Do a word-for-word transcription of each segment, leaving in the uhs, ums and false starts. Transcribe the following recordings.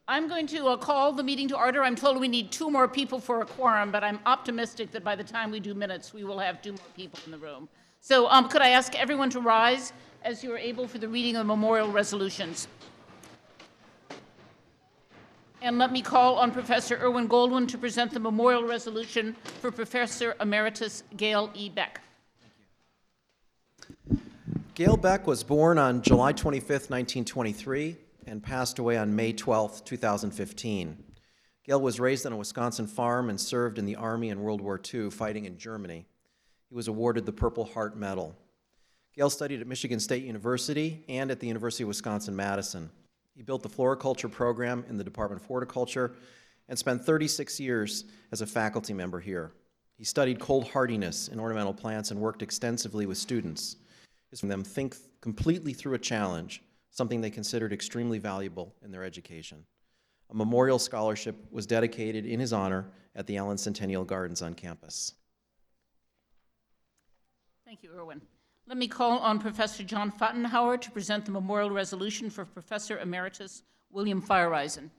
I'm going to uh, call the meeting to order. I'm told we need two more people for a quorum, but I'm optimistic that by the time we do minutes, we will have two more people in the room. So um, could I ask everyone to rise as you are able for the reading of the memorial resolutions? And let me call on Professor Irwin Goldwyn to present the memorial resolution for Professor Emeritus Gail E. Beck. Gail Beck was born on July twenty-fifth, nineteen twenty-three, and passed away on May twelfth, two thousand fifteen. Gail was raised on a Wisconsin farm and served in the Army in World War Two, fighting in Germany. He was awarded the Purple Heart Medal. Gail studied at Michigan State University and at the University of Wisconsin-Madison. He built the floriculture program in the Department of Horticulture and spent thirty-six years as a faculty member here. He studied cold hardiness in ornamental plants and worked extensively with students. His them think completely through a challenge, something they considered extremely valuable in their education. A memorial scholarship was dedicated in his honor at the Allen Centennial Gardens on campus. Thank you, Irwin. Let me call on Professor John Fottenhauer to present the memorial resolution for Professor Emeritus William Feiereisen.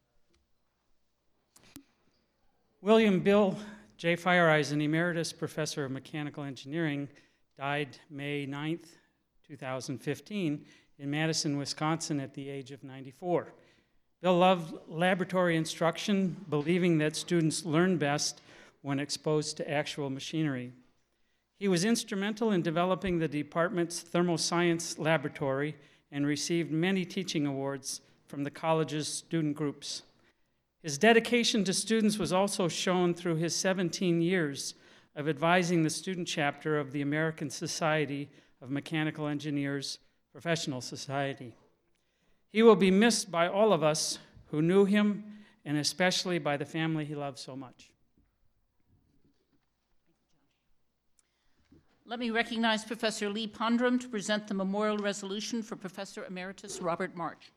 William Bill J. Feiereisen, Emeritus Professor of Mechanical Engineering, died May ninth, two thousand fifteen, in Madison, Wisconsin at the age of ninety-four. Bill loved laboratory instruction, believing that students learn best when exposed to actual machinery. He was instrumental in developing the department's thermoscience laboratory and received many teaching awards from the college's student groups. His dedication to students was also shown through his seventeen years of advising the student chapter of the American Society of Mechanical Engineers Professional Society. He will be missed by all of us who knew him, and especially by the family he loved so much. Let me recognize Professor Lee Pondrum to present the memorial resolution for Professor Emeritus Robert March.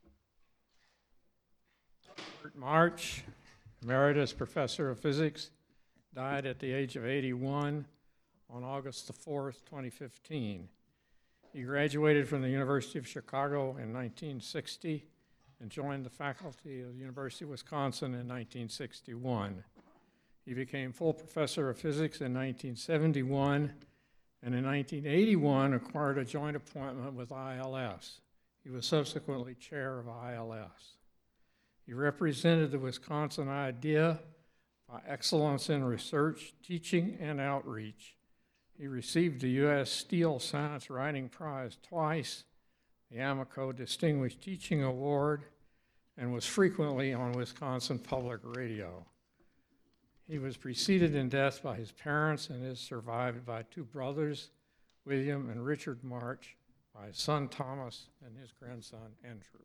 Robert March, Emeritus Professor of Physics, died at the age of eighty-one on August the fourth, twenty fifteen. He graduated from the University of Chicago in nineteen sixty and joined the faculty of the University of Wisconsin in nineteen sixty-one. He became full professor of physics in nineteen seventy-one, and in nineteen eighty-one acquired a joint appointment with I L S. He was subsequently chair of I L S. He represented the Wisconsin idea by excellence in research, teaching, and outreach. He received the U S Steel Science Writing Prize twice, the Amico Distinguished Teaching Award, and was frequently on Wisconsin Public Radio. He was preceded in death by his parents and is survived by two brothers, William and Richard March, by his son Thomas and his grandson Andrew.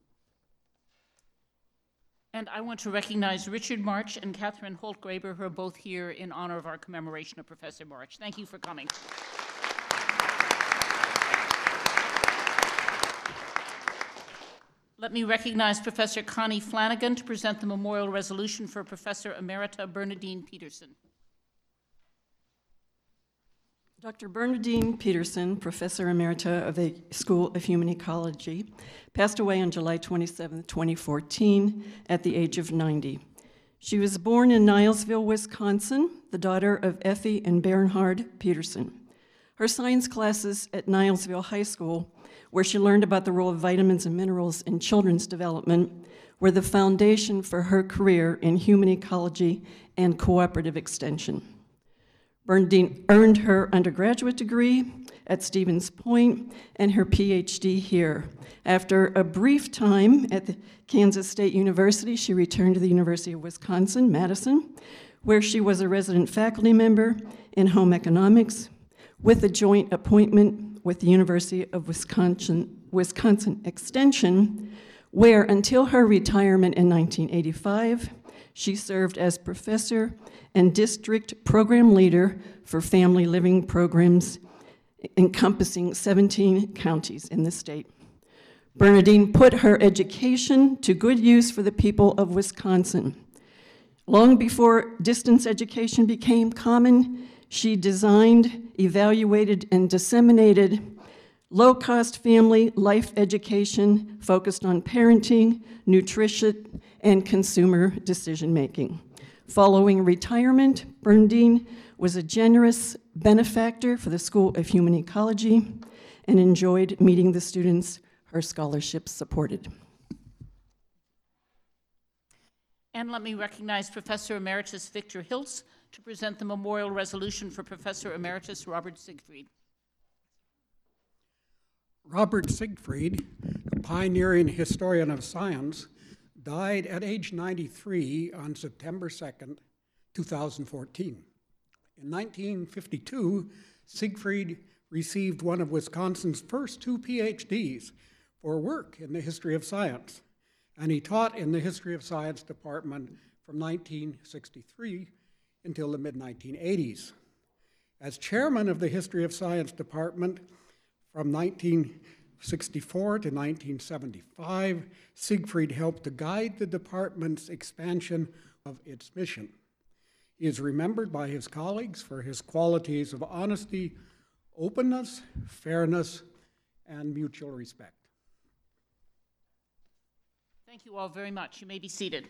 And I want to recognize Richard March and Catherine Holt-Graber, who are both here in honor of our commemoration of Professor March. Thank you for coming. Let me recognize Professor Connie Flanagan to present the memorial resolution for Professor Emerita Bernadine Peterson. Doctor Bernadine Peterson, Professor Emerita of the School of Human Ecology, passed away on July twenty-seventh, twenty fourteen, at the age of ninety. She was born in Nielsville, Wisconsin, the daughter of Effie and Bernhard Peterson. Her science classes at Nielsville High School, where she learned about the role of vitamins and minerals in children's development, were the foundation for her career in human ecology and cooperative extension. Bernadine earned her undergraduate degree at Stevens Point and her P H D here. After a brief time at the Kansas State University, she returned to the University of Wisconsin-Madison, where she was a resident faculty member in home economics with a joint appointment with the University of Wisconsin, Wisconsin Extension, where until her retirement in nineteen eighty-five, she served as professor and district program leader for family living programs encompassing seventeen counties in the state. Bernadine put her education to good use for the people of Wisconsin. Long before distance education became common, she designed, evaluated, and disseminated Low-cost family life education focused on parenting, nutrition, and consumer decision-making. Following retirement, Bernadine was a generous benefactor for the School of Human Ecology and enjoyed meeting the students her scholarship supported. And let me recognize Professor Emeritus Victor Hiltz to present the memorial resolution for Professor Emeritus Robert Siegfried. Robert Siegfried, a pioneering historian of science, died at age ninety-three on September second, two thousand fourteen. In nineteen fifty-two, Siegfried received one of Wisconsin's first two P H Ds for work in the history of science, and he taught in the history of science department from nineteen sixty-three until the mid nineteen eighties. As chairman of the history of science department from nineteen sixty-four to nineteen seventy-five, Siegfried helped to guide the department's expansion of its mission. He is remembered by his colleagues for his qualities of honesty, openness, fairness, and mutual respect. Thank you all very much. You may be seated.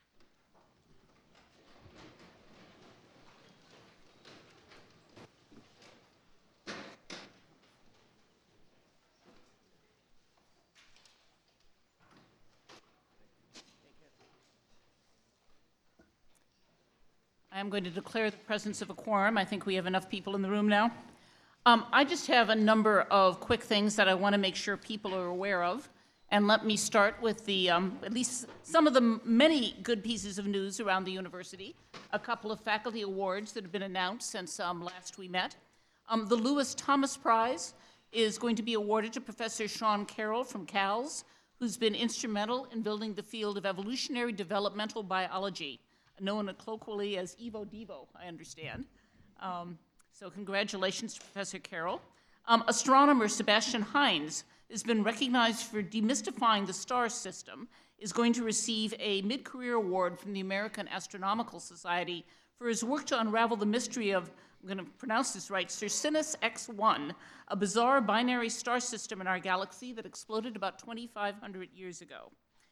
I am going to declare the presence of a quorum. I think we have enough people in the room now. Um, I just have a number of quick things that I want to make sure people are aware of. And let me start with the, um, at least some of the many good pieces of news around the university. A couple of faculty awards that have been announced since um, last we met. Um, the Lewis Thomas Prize is going to be awarded to Professor Sean Carroll from CALS, who's been instrumental in building the field of evolutionary developmental biology, known colloquially as Evo Devo, I understand. Um, so congratulations to Professor Carroll. Um, astronomer Sebastian Hines has been recognized for demystifying the star system, is going to receive a mid-career award from the American Astronomical Society for his work to unravel the mystery of, I'm going to pronounce this right, Circinus X one, a bizarre binary star system in our galaxy that exploded about twenty-five hundred years ago.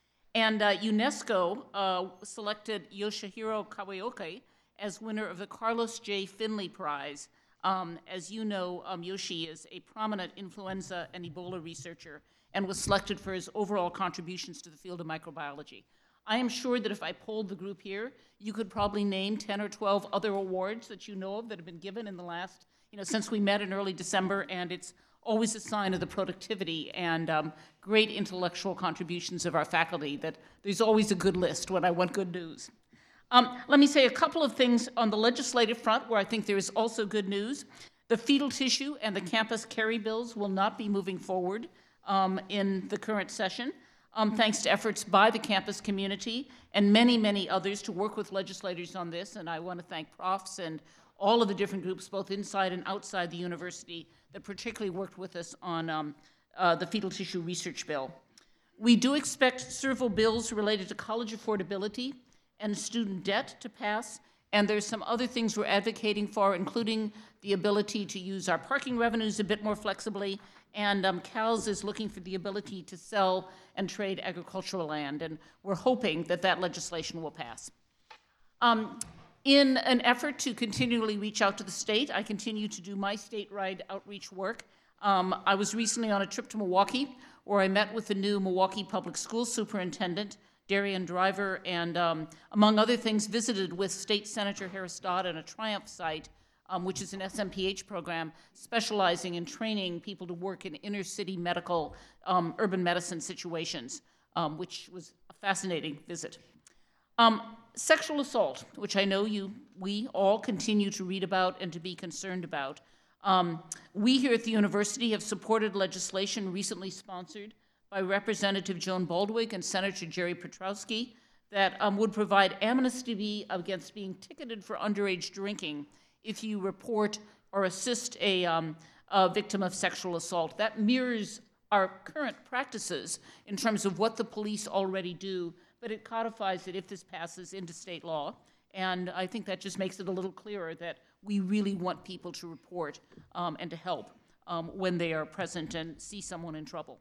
And uh, UNESCO uh, selected Yoshihiro Kawaoke as winner of the Carlos J. Finley Prize. Um, as you know, um, Yoshi is a prominent influenza and Ebola researcher and was selected for his overall contributions to the field of microbiology. I am sure that if I polled the group here, you could probably name ten or twelve other awards that you know of that have been given in the last, you know, since we met in early December, and it's always a sign of the productivity and um, great intellectual contributions of our faculty that there's always a good list when I want good news. Um, let me say a couple of things on the legislative front where I think there is also good news. The fetal tissue and the campus carry bills will not be moving forward um, in the current session, um, thanks to efforts by the campus community and many, many others to work with legislators on this, and I want to thank profs and all of the different groups, both inside and outside the university, that particularly worked with us on um, uh, the fetal tissue research bill. We do expect several bills related to college affordability and student debt to pass, and there's some other things we're advocating for, including the ability to use our parking revenues a bit more flexibly, and um, CALS is looking for the ability to sell and trade agricultural land, and we're hoping that that legislation will pass. Um, In an effort to continually reach out to the state, I continue to do my statewide outreach work. Um, I was recently on a trip to Milwaukee, where I met with the new Milwaukee Public Schools Superintendent, Darian Driver, and um, among other things, visited with State Senator Harris Dodd at a Triumph site, um, which is an S M P H program specializing in training people to work in inner city medical, um, urban medicine situations, um, which was a fascinating visit. Um, sexual assault, which I know you, we all continue to read about and to be concerned about. Um, we here at the university have supported legislation recently sponsored by Representative Joan Baldwin and Senator Jerry Petrowski that um, would provide amnesty against being ticketed for underage drinking if you report or assist a, um, a victim of sexual assault. That mirrors our current practices in terms of what the police already do, but it codifies it if this passes into state law. And I think that just makes it a little clearer that we really want people to report um, and to help um, when they are present and see someone in trouble.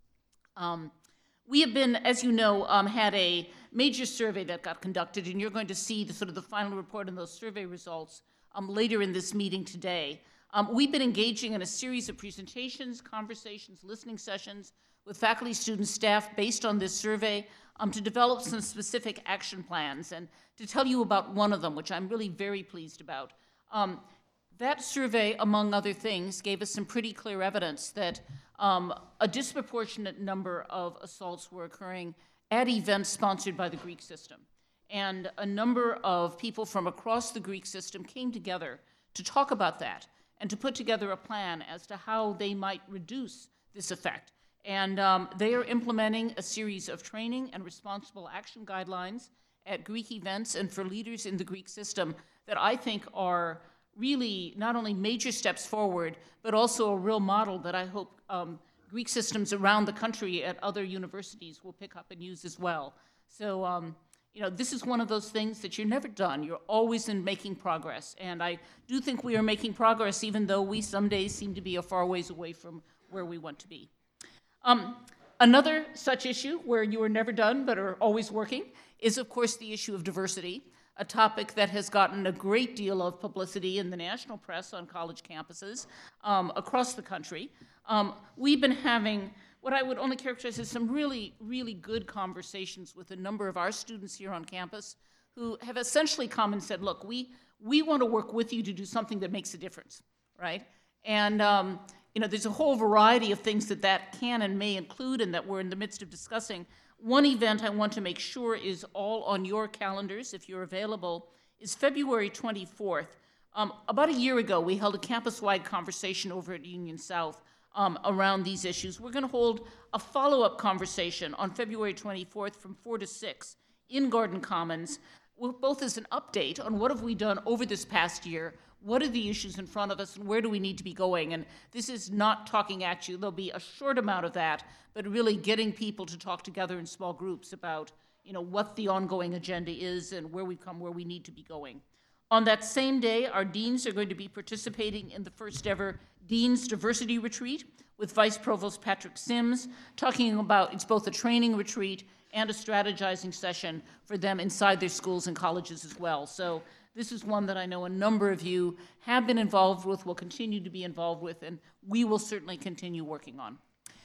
Um, we have been, as you know, um, had a major survey that got conducted, and you're going to see the sort of the final report on those survey results um, later in this meeting today. Um, we've been engaging in a series of presentations, conversations, listening sessions with faculty, students, staff based on this survey um, to develop some specific action plans and to tell you about one of them, which I'm really very pleased about. Um, that survey, among other things, gave us some pretty clear evidence that um, a disproportionate number of assaults were occurring at events sponsored by the Greek system. And a number of people from across the Greek system came together to talk about that and to put together a plan as to how they might reduce this effect. And um, they are implementing a series of training and responsible action guidelines at Greek events and for leaders in the Greek system that I think are really not only major steps forward, but also a real model that I hope um, Greek systems around the country at other universities will pick up and use as well. So, um, you know, this is one of those things that you're never done. You're always in making progress. And I do think we are making progress, even though we some days seem to be a far ways away from where we want to be. Um, another such issue where you are never done but are always working is, of course, the issue of diversity, a topic that has gotten a great deal of publicity in the national press on college campuses um, across the country. Um, we've been having what I would only characterize as some really, really good conversations with a number of our students here on campus who have essentially come and said, look, we, we want to work with you to do something that makes a difference, right? And um, you know, there's a whole variety of things that that can and may include and that we're in the midst of discussing. One event I want to make sure is all on your calendars, if you're available, is February twenty-fourth. Um, about a year ago, we held a campus-wide conversation over at Union South um, around these issues. We're going to hold a follow-up conversation on February twenty-fourth from four to six in Garden Commons, both as an update on what have we done over this past year, what are the issues in front of us, and where do we need to be going? And this is not talking at you. There'll be a short amount of that, but really getting people to talk together in small groups about, you know, what the ongoing agenda is and where we've come, where we need to be going. On that same day, our deans are going to be participating in the first ever Dean's Diversity Retreat with Vice Provost Patrick Sims, talking about, it's both a training retreat and a strategizing session for them inside their schools and colleges as well. So this is one that I know a number of you have been involved with, will continue to be involved with, and we will certainly continue working on.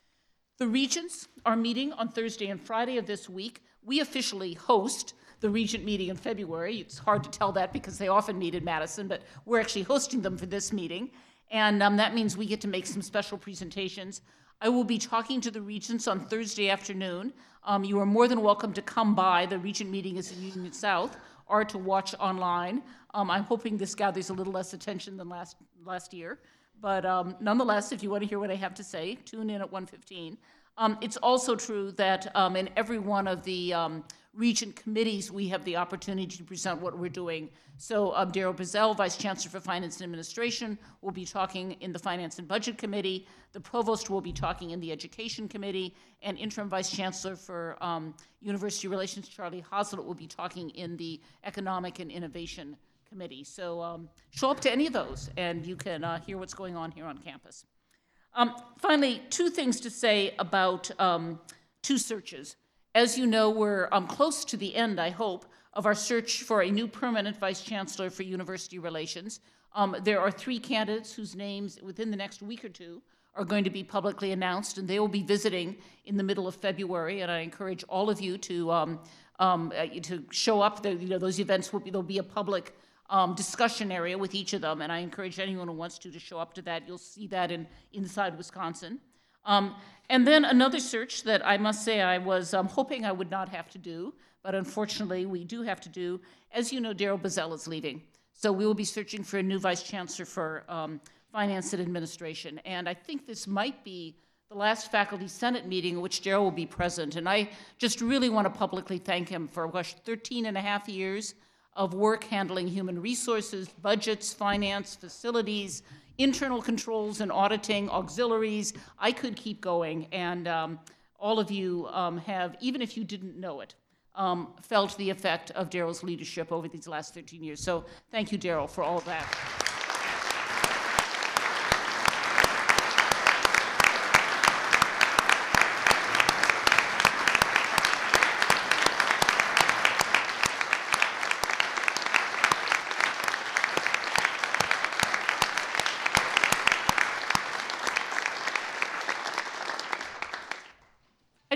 The Regents are meeting on Thursday and Friday of this week. We officially host the Regent meeting in February. It's hard to tell that because they often meet in Madison, but we're actually hosting them for this meeting. And um, that means we get to make some special presentations. I will be talking to the Regents on Thursday afternoon. Um, you are more than welcome to come by. The Regent meeting is in Union South, or to watch online. Um, I'm hoping this gathers a little less attention than last, last year. But um, nonetheless, if you want to hear what I have to say, tune in at one fifteen. Um, it's also true that um, in every one of the um, Regent committees, we have the opportunity to present what we're doing. So um, Daryl Bazell, Vice Chancellor for Finance and Administration, will be talking in the Finance and Budget Committee. The Provost will be talking in the Education Committee, and Interim Vice Chancellor for um, University Relations, Charlie Hoslett, will be talking in the Economic and Innovation Committee. So um, show up to any of those, and you can uh, hear what's going on here on campus. Um, finally, two things to say about um, two searches. As you know, we're um, close to the end, I hope, of our search for a new permanent Vice Chancellor for University Relations. Um, there are three candidates whose names within the next week or two are going to be publicly announced, and they will be visiting in the middle of February, and I encourage all of you to, um, um, uh, to show up. The, you know, those events will be, there'll be a public Um, discussion area with each of them, and I encourage anyone who wants to to show up to that. You'll see that in Inside Wisconsin. Um, and then another search that I must say I was um, hoping I would not have to do, but unfortunately we do have to do. As you know, Daryl Bazell is leaving, so we will be searching for a new Vice Chancellor for um, Finance and Administration, and I think this might be the last Faculty Senate meeting in which Daryl will be present, and I just really want to publicly thank him for gosh, thirteen and a half years of work handling human resources, budgets, finance, facilities, internal controls and auditing, auxiliaries. I could keep going, and um, all of you um, have, even if you didn't know it, um, felt the effect of Daryl's leadership over these last thirteen years. So thank you, Daryl, for all of that.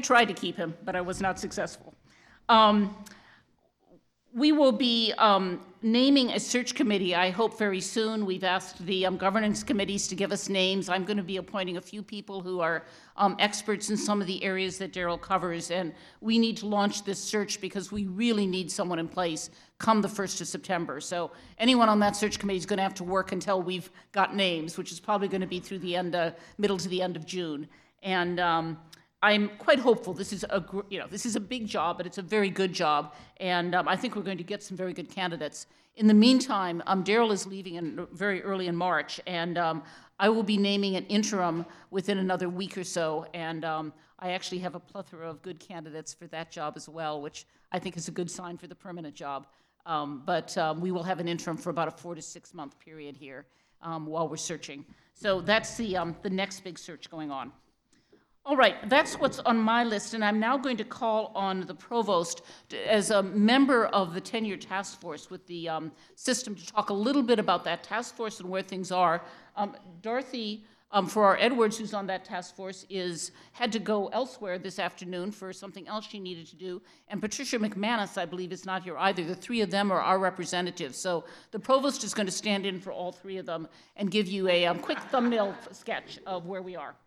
tried to keep him, but I was not successful. Um, we will be um, naming a search committee, I hope very soon. We've asked the um, governance committees to give us names. I'm going to be appointing a few people who are um, experts in some of the areas that Daryl covers, and we need to launch this search because we really need someone in place come the first of September. So anyone on that search committee is going to have to work until we've got names, which is probably going to be through the end, uh, middle to the end of June. And um, I'm quite hopeful. This is a, gr- you know, this is a big job, but it's a very good job, and um, I think we're going to get some very good candidates. In the meantime, um, Daryl is leaving in, very early in March, and um, I will be naming an interim within another week or so, and um, I actually have a plethora of good candidates for that job as well, which I think is a good sign for the permanent job. Um, but um, we will have an interim for about a four to six month period here um, while we're searching. So that's the, um, the next big search going on. All right, that's what's on my list, and I'm now going to call on the provost to, as a member of the tenure task force with the um, system, to talk a little bit about that task force and where things are. Um, Dorothy, um, for our Edwards, who's on that task force, is had to go elsewhere this afternoon for something else she needed to do, and Patricia McManus, I believe, is not here either. The three of them are our representatives, so the provost is going to stand in for all three of them and give you a um, quick thumbnail sketch of where we are.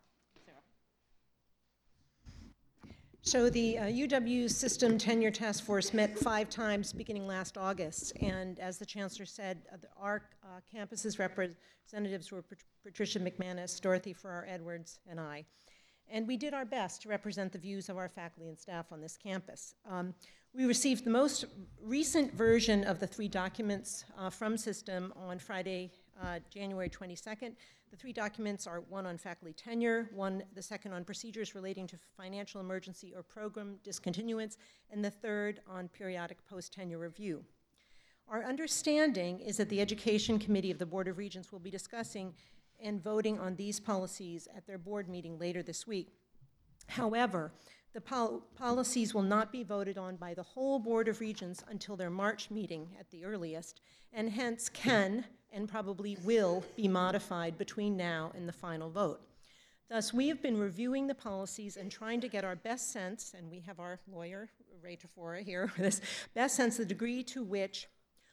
So the uh, U W System Tenure Task Force met five times beginning last August, and as the Chancellor said, uh, the, our uh, campus's representatives were Pat Patricia McManus, Dorothy Farrar-Edwards, and I. And we did our best to represent the views of our faculty and staff on this campus. Um, we received the most recent version of the three documents uh, from System on Friday, uh, January twenty-second. The three documents are one on faculty tenure, one, the second on procedures relating to financial emergency or program discontinuance, and the third on periodic post-tenure review. Our understanding is that the Education Committee of the Board of Regents will be discussing and voting on these policies at their board meeting later this week. However, the pol policies will not be voted on by the whole Board of Regents until their March meeting at the earliest, and hence can and probably will be modified between now and the final vote. Thus, we have been reviewing the policies and trying to get our best sense, and we have our lawyer, Ray Tafora, here, this best sense, the degree to which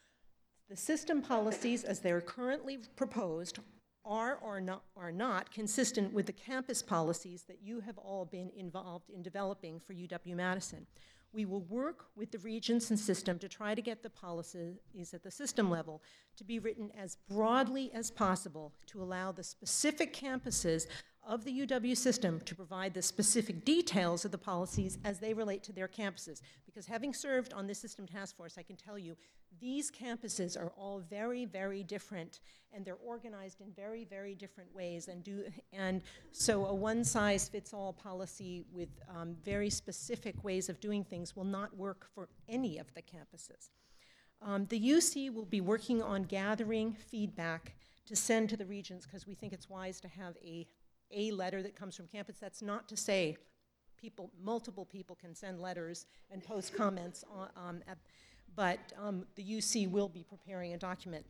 the system policies as they're currently proposed are or not, are not consistent with the campus policies that you have all been involved in developing for U W-Madison. We will work with the regents and system to try to get the policies at the system level to be written as broadly as possible to allow the specific campuses of the U W system to provide the specific details of the policies as they relate to their campuses. Because having served on this system task force, I can tell you these campuses are all very, very different, and they're organized in very, very different ways. And, do, and so a one-size-fits-all policy with um, very specific ways of doing things will not work for any of the campuses. Um, the U C will be working on gathering feedback to send to the regents because we think it's wise to have a a letter that comes from campus. That's not to say people, multiple people can send letters and post comments, on, um, at, but um, the U C will be preparing a document.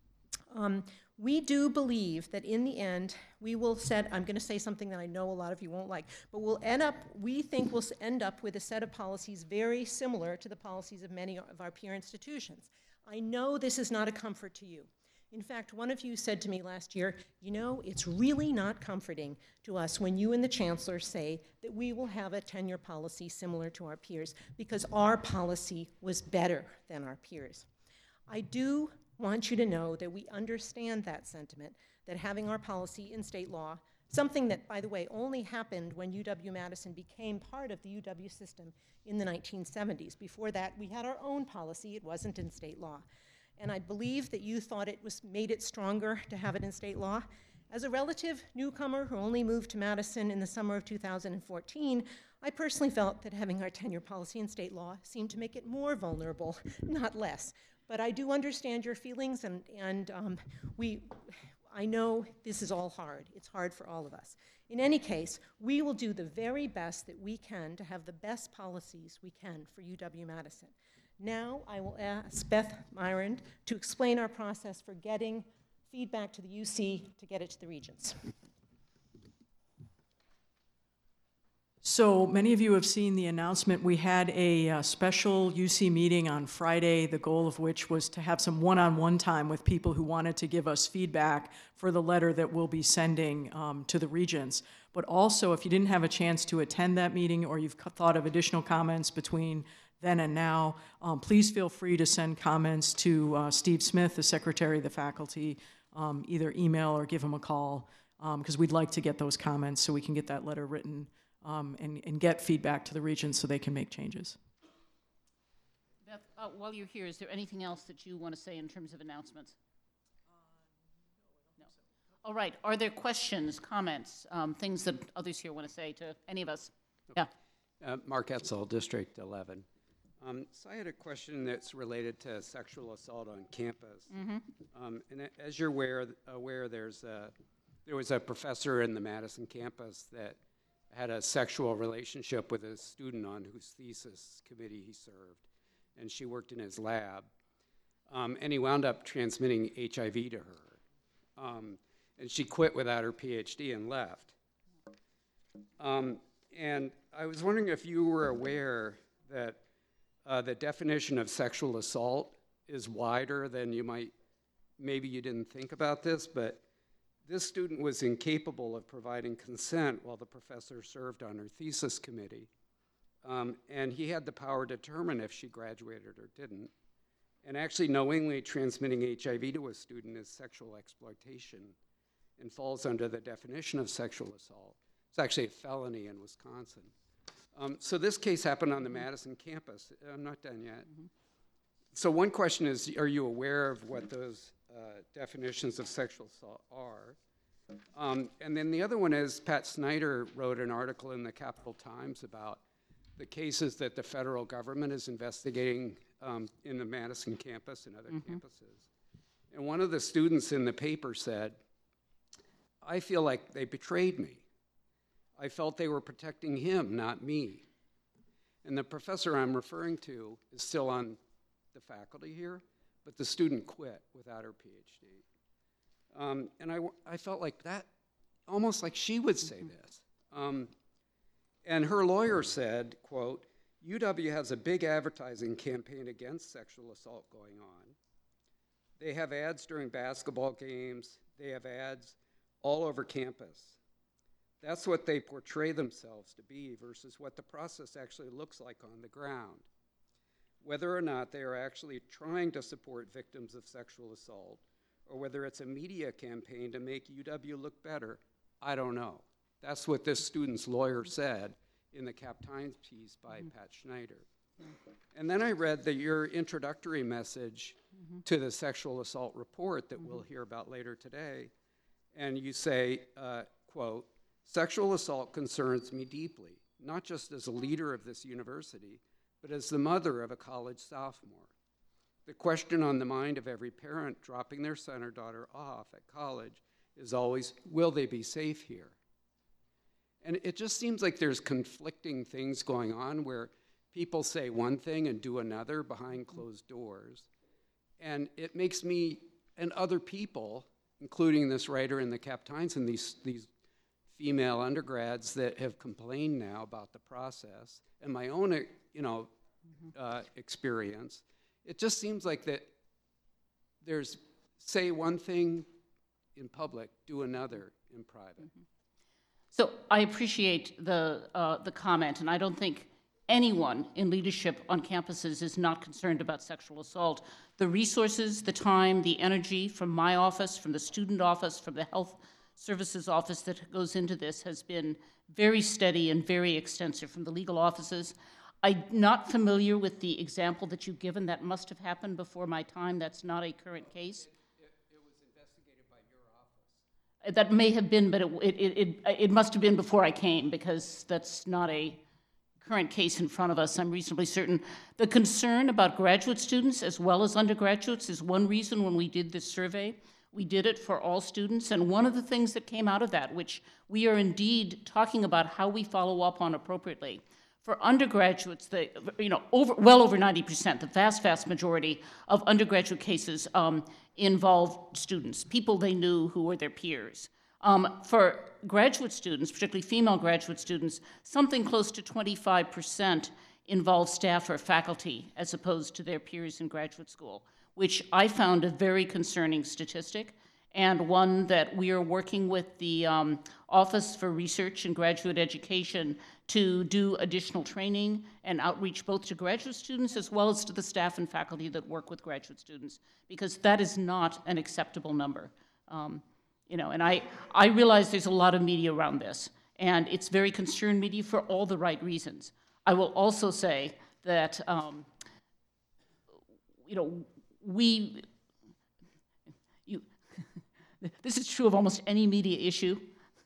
Um, we do believe that in the end, we will set, I'm gonna say something that I know a lot of you won't like, but we'll end up, we think we'll end up with a set of policies very similar to the policies of many of our peer institutions. I know this is not a comfort to you. In fact, one of you said to me last year, you know, it's really not comforting to us when you and the chancellor say that we will have a tenure policy similar to our peers because our policy was better than our peers. I do want you to know that we understand that sentiment, that having our policy in state law, something that, by the way, only happened when U W-Madison became part of the U W system in the nineteen seventies. Before that, we had our own policy. It wasn't in state law. And I believe that you thought it was made it stronger to have it in state law. As a relative newcomer who only moved to Madison in the summer of two thousand fourteen, I personally felt that having our tenure policy in state law seemed to make it more vulnerable, not less. But I do understand your feelings, and, and um, we, I know this is all hard. It's hard for all of us. In any case, we will do the very best that we can to have the best policies we can for U W-Madison. Now I will ask Beth Myron to explain our process for getting feedback to the U C to get it to the regents. So many of you have seen the announcement. We had a uh, special U C meeting on Friday, the goal of which was to have some one-on-one time with people who wanted to give us feedback for the letter that we'll be sending um, to the regents. But also, if you didn't have a chance to attend that meeting or you've thought of additional comments between then and now, um, please feel free to send comments to uh, Steve Smith, the Secretary of the Faculty, um, either email or give him a call, because um, we'd like to get those comments so we can get that letter written Um, and, and get feedback to the regents so they can make changes. Beth, uh, while you're here, is there anything else that you want to say in terms of announcements? No. All right. Are there questions, comments, um, things that others here want to say to any of us? Yeah. Uh, Mark Etzel, District eleven. Um, so I had a question that's related to sexual assault on campus. Mm-hmm. Um, and a- as you're aware, aware there's a, there was a professor in the Madison campus that had a sexual relationship with a student on whose thesis committee he served, and she worked in his lab. Um, and he wound up transmitting H I V to her. Um, and she quit without her P H D and left. Um, and I was wondering if you were aware that uh, the definition of sexual assault is wider than you might, maybe you didn't think about this, but this student was incapable of providing consent while the professor served on her thesis committee. Um, and he had the power to determine if she graduated or didn't. And actually knowingly transmitting H I V to a student is sexual exploitation and falls under the definition of sexual assault. It's actually a felony in Wisconsin. Um, so this case happened on the Madison campus. I'm not done yet. Mm-hmm. So one question is, are you aware of what those uh, definitions of sexual assault are? Um, and then the other one is, Pat Snyder wrote an article in the Capital Times about the cases that the federal government is investigating um, in the Madison campus and other mm-hmm. campuses. And one of the students in the paper said, I feel like they betrayed me. I felt they were protecting him, not me. And the professor I'm referring to is still on the faculty here, but the student quit without her P H D. Um, and I, I felt like that, almost like she would say this. Um, and her lawyer said, quote, U W has a big advertising campaign against sexual assault going on. They have ads during basketball games. They have ads all over campus. That's what they portray themselves to be versus what the process actually looks like on the ground. Whether or not they are actually trying to support victims of sexual assault, or whether it's a media campaign to make U W look better, I don't know. That's what this student's lawyer said in the Cap Times piece by mm-hmm. Pat Schneider. Mm-hmm. And then I read the, your introductory message mm-hmm. to the sexual assault report that mm-hmm. we'll hear about later today. And you say, uh, quote, sexual assault concerns me deeply, not just as a leader of this university, but as the mother of a college sophomore. The question on the mind of every parent dropping their son or daughter off at college is always, will they be safe here? And it just seems like there's conflicting things going on where people say one thing and do another behind closed doors. And it makes me and other people, including this writer in the Cap Times and these, these female undergrads that have complained now about the process, and my own you know, uh, experience, it just seems like that there's say one thing in public, do another in private. Mm-hmm. So I appreciate the, uh, the comment, and I don't think anyone in leadership on campuses is not concerned about sexual assault. The resources, the time, the energy from my office, from the student office, from the health services office that goes into this has been very steady and very extensive from the legal offices. I'm not familiar with the example that you've given. That must have happened before my time. That's not a current case. It, it, it was investigated by your office. That may have been, but it, it, it, it must have been before I came, because that's not a current case in front of us, I'm reasonably certain. The concern about graduate students as well as undergraduates is one reason when we did this survey. We did it for all students, and one of the things that came out of that, which we are indeed talking about how we follow up on appropriately. For undergraduates, the, you know, over, well over ninety percent, the vast, vast majority of undergraduate cases um, involve students, people they knew who were their peers. Um, for graduate students, particularly female graduate students, something close to twenty-five percent involve staff or faculty as opposed to their peers in graduate school, which I found a very concerning statistic, and one that we are working with the um, Office for Research and Graduate Education to do additional training and outreach both to graduate students as well as to the staff and faculty that work with graduate students, because that is not an acceptable number. Um, you know, and I, I realize there's a lot of media around this, and it's very concerned media for all the right reasons. I will also say that, um, you know, we, you, this is true of almost any media issue.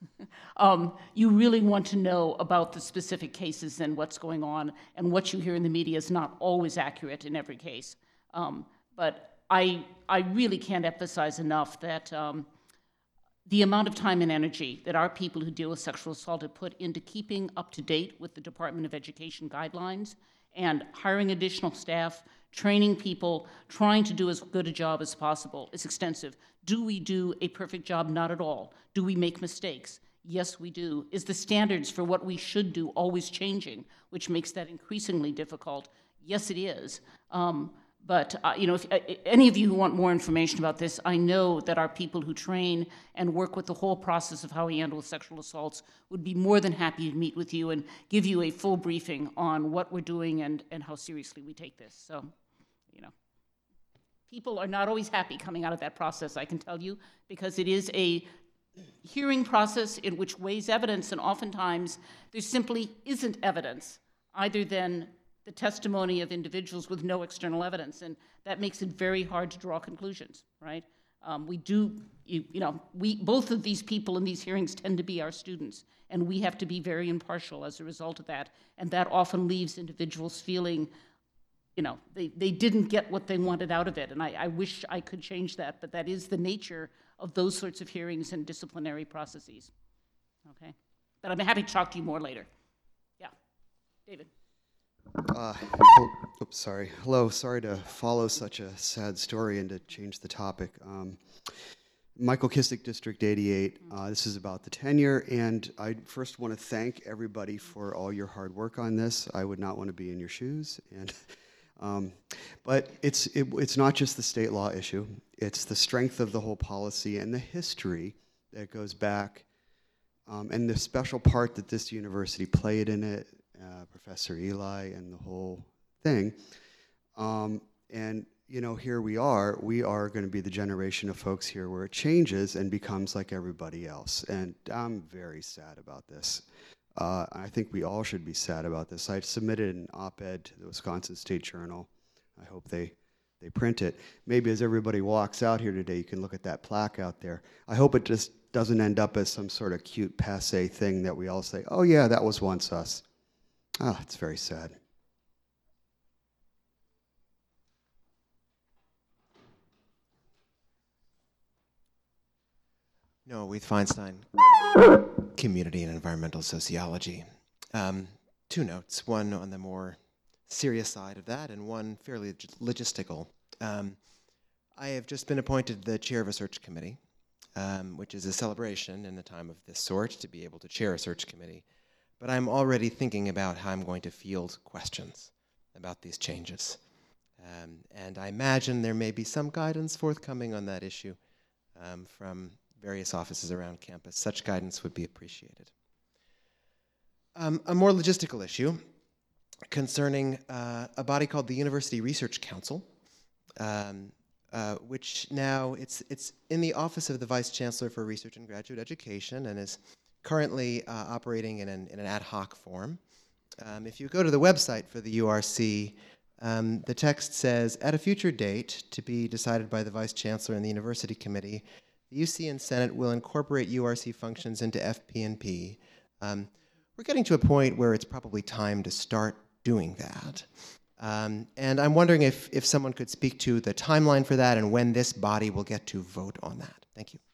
um, you really want to know about the specific cases and what's going on, and what you hear in the media is not always accurate in every case. Um, but I, I really can't emphasize enough that um, the amount of time and energy that our people who deal with sexual assault have put into keeping up to date with the Department of Education guidelines and hiring additional staff, training people, trying to do as good a job as possible is extensive. Do we do a perfect job? Not at all. Do we make mistakes? Yes, we do. Is the standards for what we should do always changing, which makes that increasingly difficult? Yes, it is. Um, But, uh, you know, if uh, any of you who want more information about this, I know that our people who train and work with the whole process of how we handle sexual assaults would be more than happy to meet with you and give you a full briefing on what we're doing and, and how seriously we take this. So, you know, people are not always happy coming out of that process, I can tell you, because it is a hearing process in which weighs evidence, and oftentimes there simply isn't evidence, either than the testimony of individuals with no external evidence, and that makes it very hard to draw conclusions, right? Um, we do, you, you know, we, both of these people in these hearings tend to be our students, and we have to be very impartial as a result of that, and that often leaves individuals feeling, you know, they, they didn't get what they wanted out of it, and I, I wish I could change that, but that is the nature of those sorts of hearings and disciplinary processes, okay? But I'm happy to talk to you more later. Yeah, David. Uh, oh, oops, sorry. Hello, sorry to follow such a sad story and to change the topic. Um, Michael Kissick, District eighty-eight. Uh, this is about the tenure, and I first want to thank everybody for all your hard work on this. I would not want to be in your shoes, and um, but it's it, it's not just the state law issue. It's the strength of the whole policy and the history that goes back, um, and the special part that this university played in it. Uh, Professor Eli and the whole thing. Um, and, you know, here we are. We are going to be the generation of folks here where it changes and becomes like everybody else. And I'm very sad about this. Uh, I think we all should be sad about this. I submitted an op-ed to the Wisconsin State Journal. I hope they, they print it. Maybe as everybody walks out here today, you can look at that plaque out there. I hope it just doesn't end up as some sort of cute passé thing that we all say, oh yeah, that was once us. Ah, it's very sad. Noah Wyeth Feinstein, Community and Environmental Sociology. Um, two notes, one on the more serious side of that and one fairly logistical. Um, I have just been appointed the chair of a search committee, um, which is a celebration in a time of this sort to be able to chair a search committee. But I'm already thinking about how I'm going to field questions about these changes. Um, and I imagine there may be some guidance forthcoming on that issue um, from various offices around campus. Such guidance would be appreciated. Um, a more logistical issue concerning uh, a body called the University Research Council, um, uh, which now it's, it's in the Office of the Vice Chancellor for Research and Graduate Education and is currently uh, operating in an, in an ad hoc form. Um, if you go to the website for the U R C, um, the text says, at a future date to be decided by the Vice Chancellor and the University Committee, the U C and Senate will incorporate U R C functions into F P and P. Um, we're getting to a point where it's probably time to start doing that. Um, and I'm wondering if, if someone could speak to the timeline for that and when this body will get to vote on that. Thank you.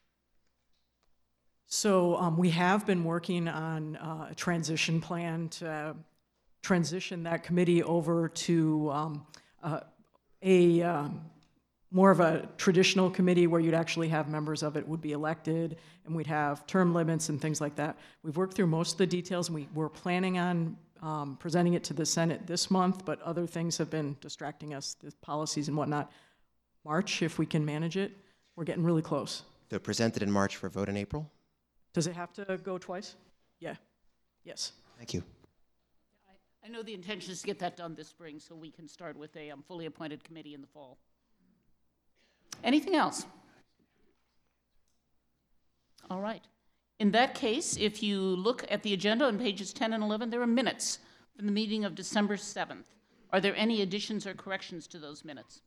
So um, we have been working on uh, a transition plan to transition that committee over to um, uh, a um, more of a traditional committee where you'd actually have members of it would be elected, and we'd have term limits and things like that. We've worked through most of the details, and we, we're planning on um, presenting it to the Senate this month, but other things have been distracting us, the policies and whatnot. March, if we can manage it. We're getting really close. So presented in March for vote in April? Does it have to go twice? Yeah. Yes. Thank you. I know the intention is to get that done this spring, so we can start with a um, fully appointed committee in the fall. Anything else? All right. In that case, if you look at the agenda on pages ten and eleven, there are minutes from the meeting of December seventh. Are there any additions or corrections to those minutes?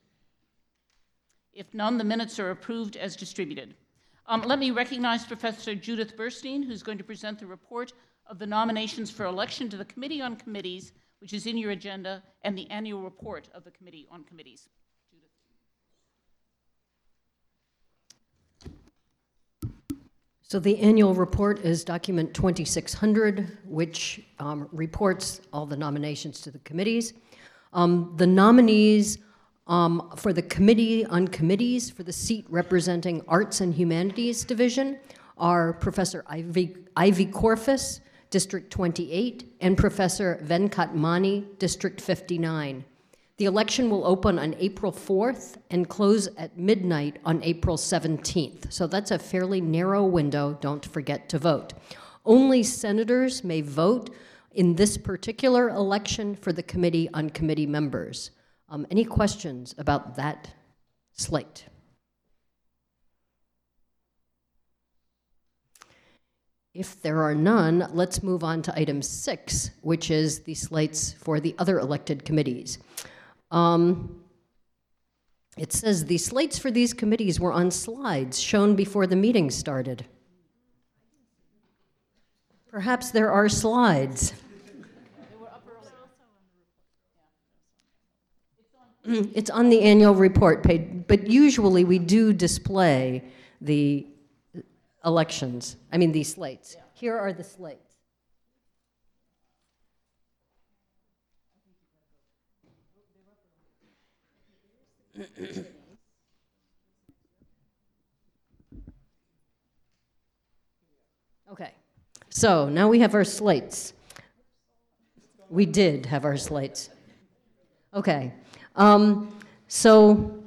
If none, the minutes are approved as distributed. Um, let me recognize Professor Judith Burstein, who's going to present the report of the nominations for election to the Committee on Committees, which is in your agenda, and the annual report of the Committee on Committees. So the annual report is document twenty-six hundred, which um, reports all the nominations to the committees. Um, the nominees um, for the Committee on Committees for the seat representing Arts and Humanities Division are Professor Ivy, Ivy Korfus, District twenty-eight, and Professor Venkat Mani, District fifty-nine. The election will open on April fourth and close at midnight on April seventeenth. So that's a fairly narrow window. Don't forget to vote. Only senators may vote in this particular election for the Committee on Committee members. Um, any questions about that slate? If there are none, let's move on to item six, which is the slates for the other elected committees. Um, it says the slates for these committees were on slides shown before the meeting started. Perhaps there are slides. It's on the annual report page, but usually we do display the elections, I mean the slates. Yeah. Here are the slates. Okay, so now we have our slates. We did have our slates. Okay, um, so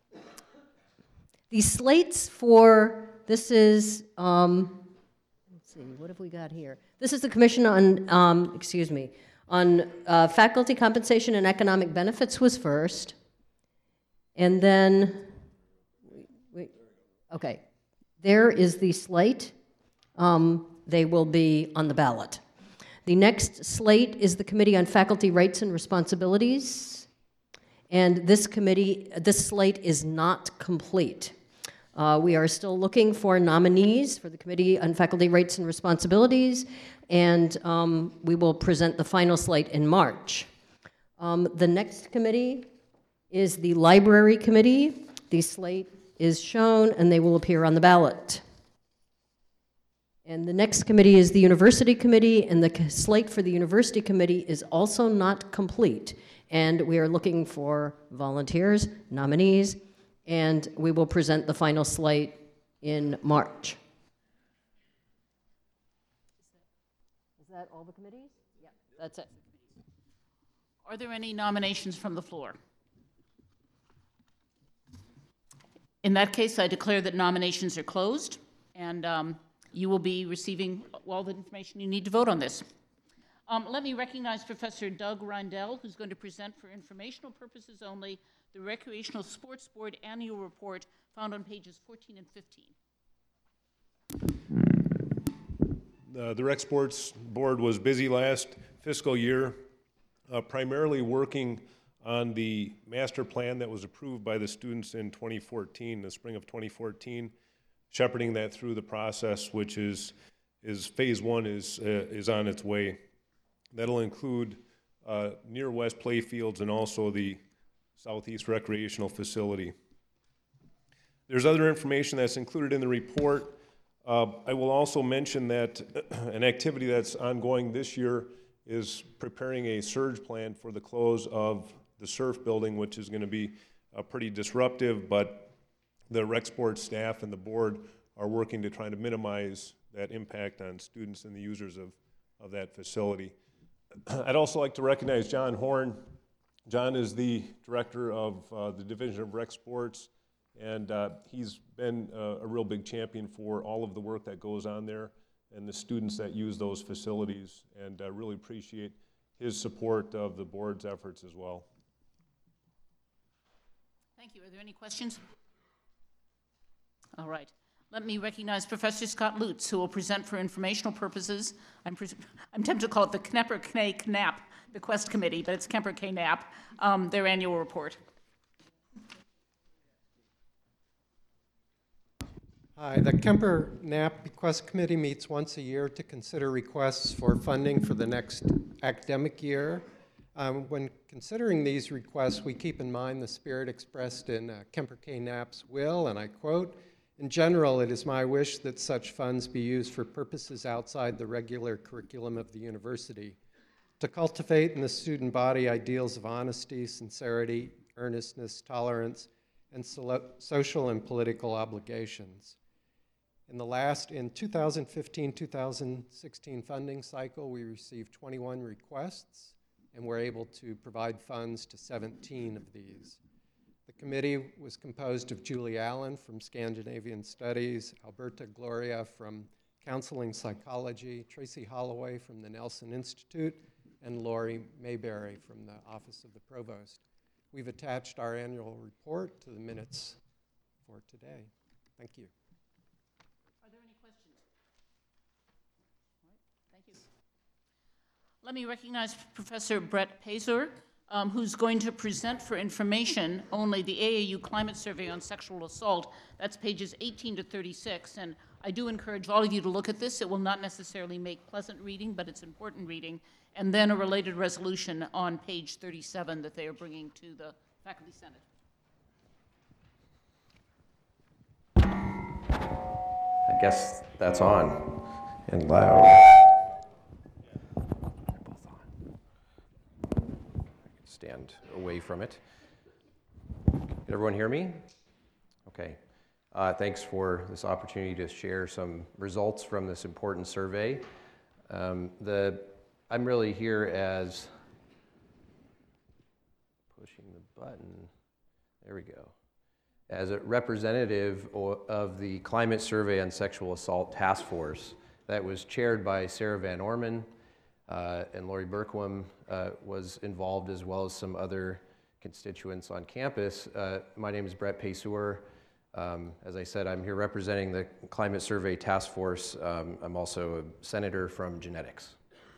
the slates for, this is, um, let's see, what have we got here? This is the Commission on, um, excuse me, on uh, Faculty Compensation and Economic Benefits was first. And then, wait, okay, there is the slate. Um, they will be on the ballot. The next slate is the Committee on Faculty Rights and Responsibilities. And this committee, this slate is not complete. Uh, we are still looking for nominees for the Committee on Faculty Rights and Responsibilities, and um, we will present the final slate in March. Um, the next committee is the Library Committee. The slate is shown, and they will appear on the ballot. And the next committee is the University Committee, and the slate for the University Committee is also not complete. And we are looking for volunteers, nominees, and we will present the final slate in March. Is that all the committees? Yeah, that's it. Are there any nominations from the floor? In that case, I declare that nominations are closed, and um, you will be receiving all the information you need to vote on this. Um, let me recognize Professor Doug Rindell, who's going to present for informational purposes only the Recreational Sports Board Annual Report found on pages fourteen and fifteen. Uh, the Rec Sports Board was busy last fiscal year, uh, primarily working on the master plan that was approved by the students in twenty fourteen, the spring of twenty fourteen, shepherding that through the process, which is, is phase one is, uh, is on its way. That'll include uh, near West Playfields and also the Southeast Recreational Facility. There's other information that's included in the report. Uh, I will also mention that an activity that's ongoing this year is preparing a surge plan for the close of the surf building, which is going to be uh, pretty disruptive, but the rec sports staff and the board are working to try to minimize that impact on students and the users of, of that facility. I'd also like to recognize John Horn. John is the director of uh, the Division of Rec Sports, and uh, he's been uh, a real big champion for all of the work that goes on there and the students that use those facilities, and uh, really appreciate his support of the board's efforts as well. Thank you. Are there any questions? All right. Let me recognize Professor Scott Lutz, who will present for informational purposes. I'm, pres I'm tempted to call it the Knepper K Knapp, the Quest Committee, but it's Kemper K Knapp, um, their annual report. Hi, the Kemper Knapp Bequest Committee meets once a year to consider requests for funding for the next academic year. Um, when considering these requests, we keep in mind the spirit expressed in uh, Kemper K Knapp's will, and I quote, "In general, it is my wish that such funds be used for purposes outside the regular curriculum of the university, to cultivate in the student body ideals of honesty, sincerity, earnestness, tolerance, and so social and political obligations. In the last, in two thousand fifteen two thousand sixteen funding cycle, we received twenty-one requests, and we're able to provide funds to seventeen of these. The committee was composed of Julie Allen from Scandinavian Studies, Alberta Gloria from Counseling Psychology, Tracy Holloway from the Nelson Institute, and Lori Mayberry from the Office of the Provost. We've attached our annual report to the minutes for today. Thank you. Are there any questions? All right, thank you. Let me recognize Professor Brett Pazur, um, who's going to present for information only the A A U Climate Survey on Sexual Assault. That's pages eighteen to thirty-six, and I do encourage all of you to look at this. It will not necessarily make pleasant reading, but it's important reading. And then a related resolution on page thirty-seven that they are bringing to the Faculty Senate. I guess that's on and loud. They're both on. I can stand away from it. Can everyone hear me? Okay. Uh, thanks for this opportunity to share some results from this important survey. Um, the I'm really here as pushing the button. There we go. As a representative of the Climate Survey on Sexual Assault Task Force that was chaired by Sarah Van Orman, uh, and Lori Berkwam uh, was involved, as well as some other constituents on campus. Uh, my name is Brett Pazur. Um, as I said, I'm here representing the Climate Survey Task Force. Um, I'm also a senator from genetics.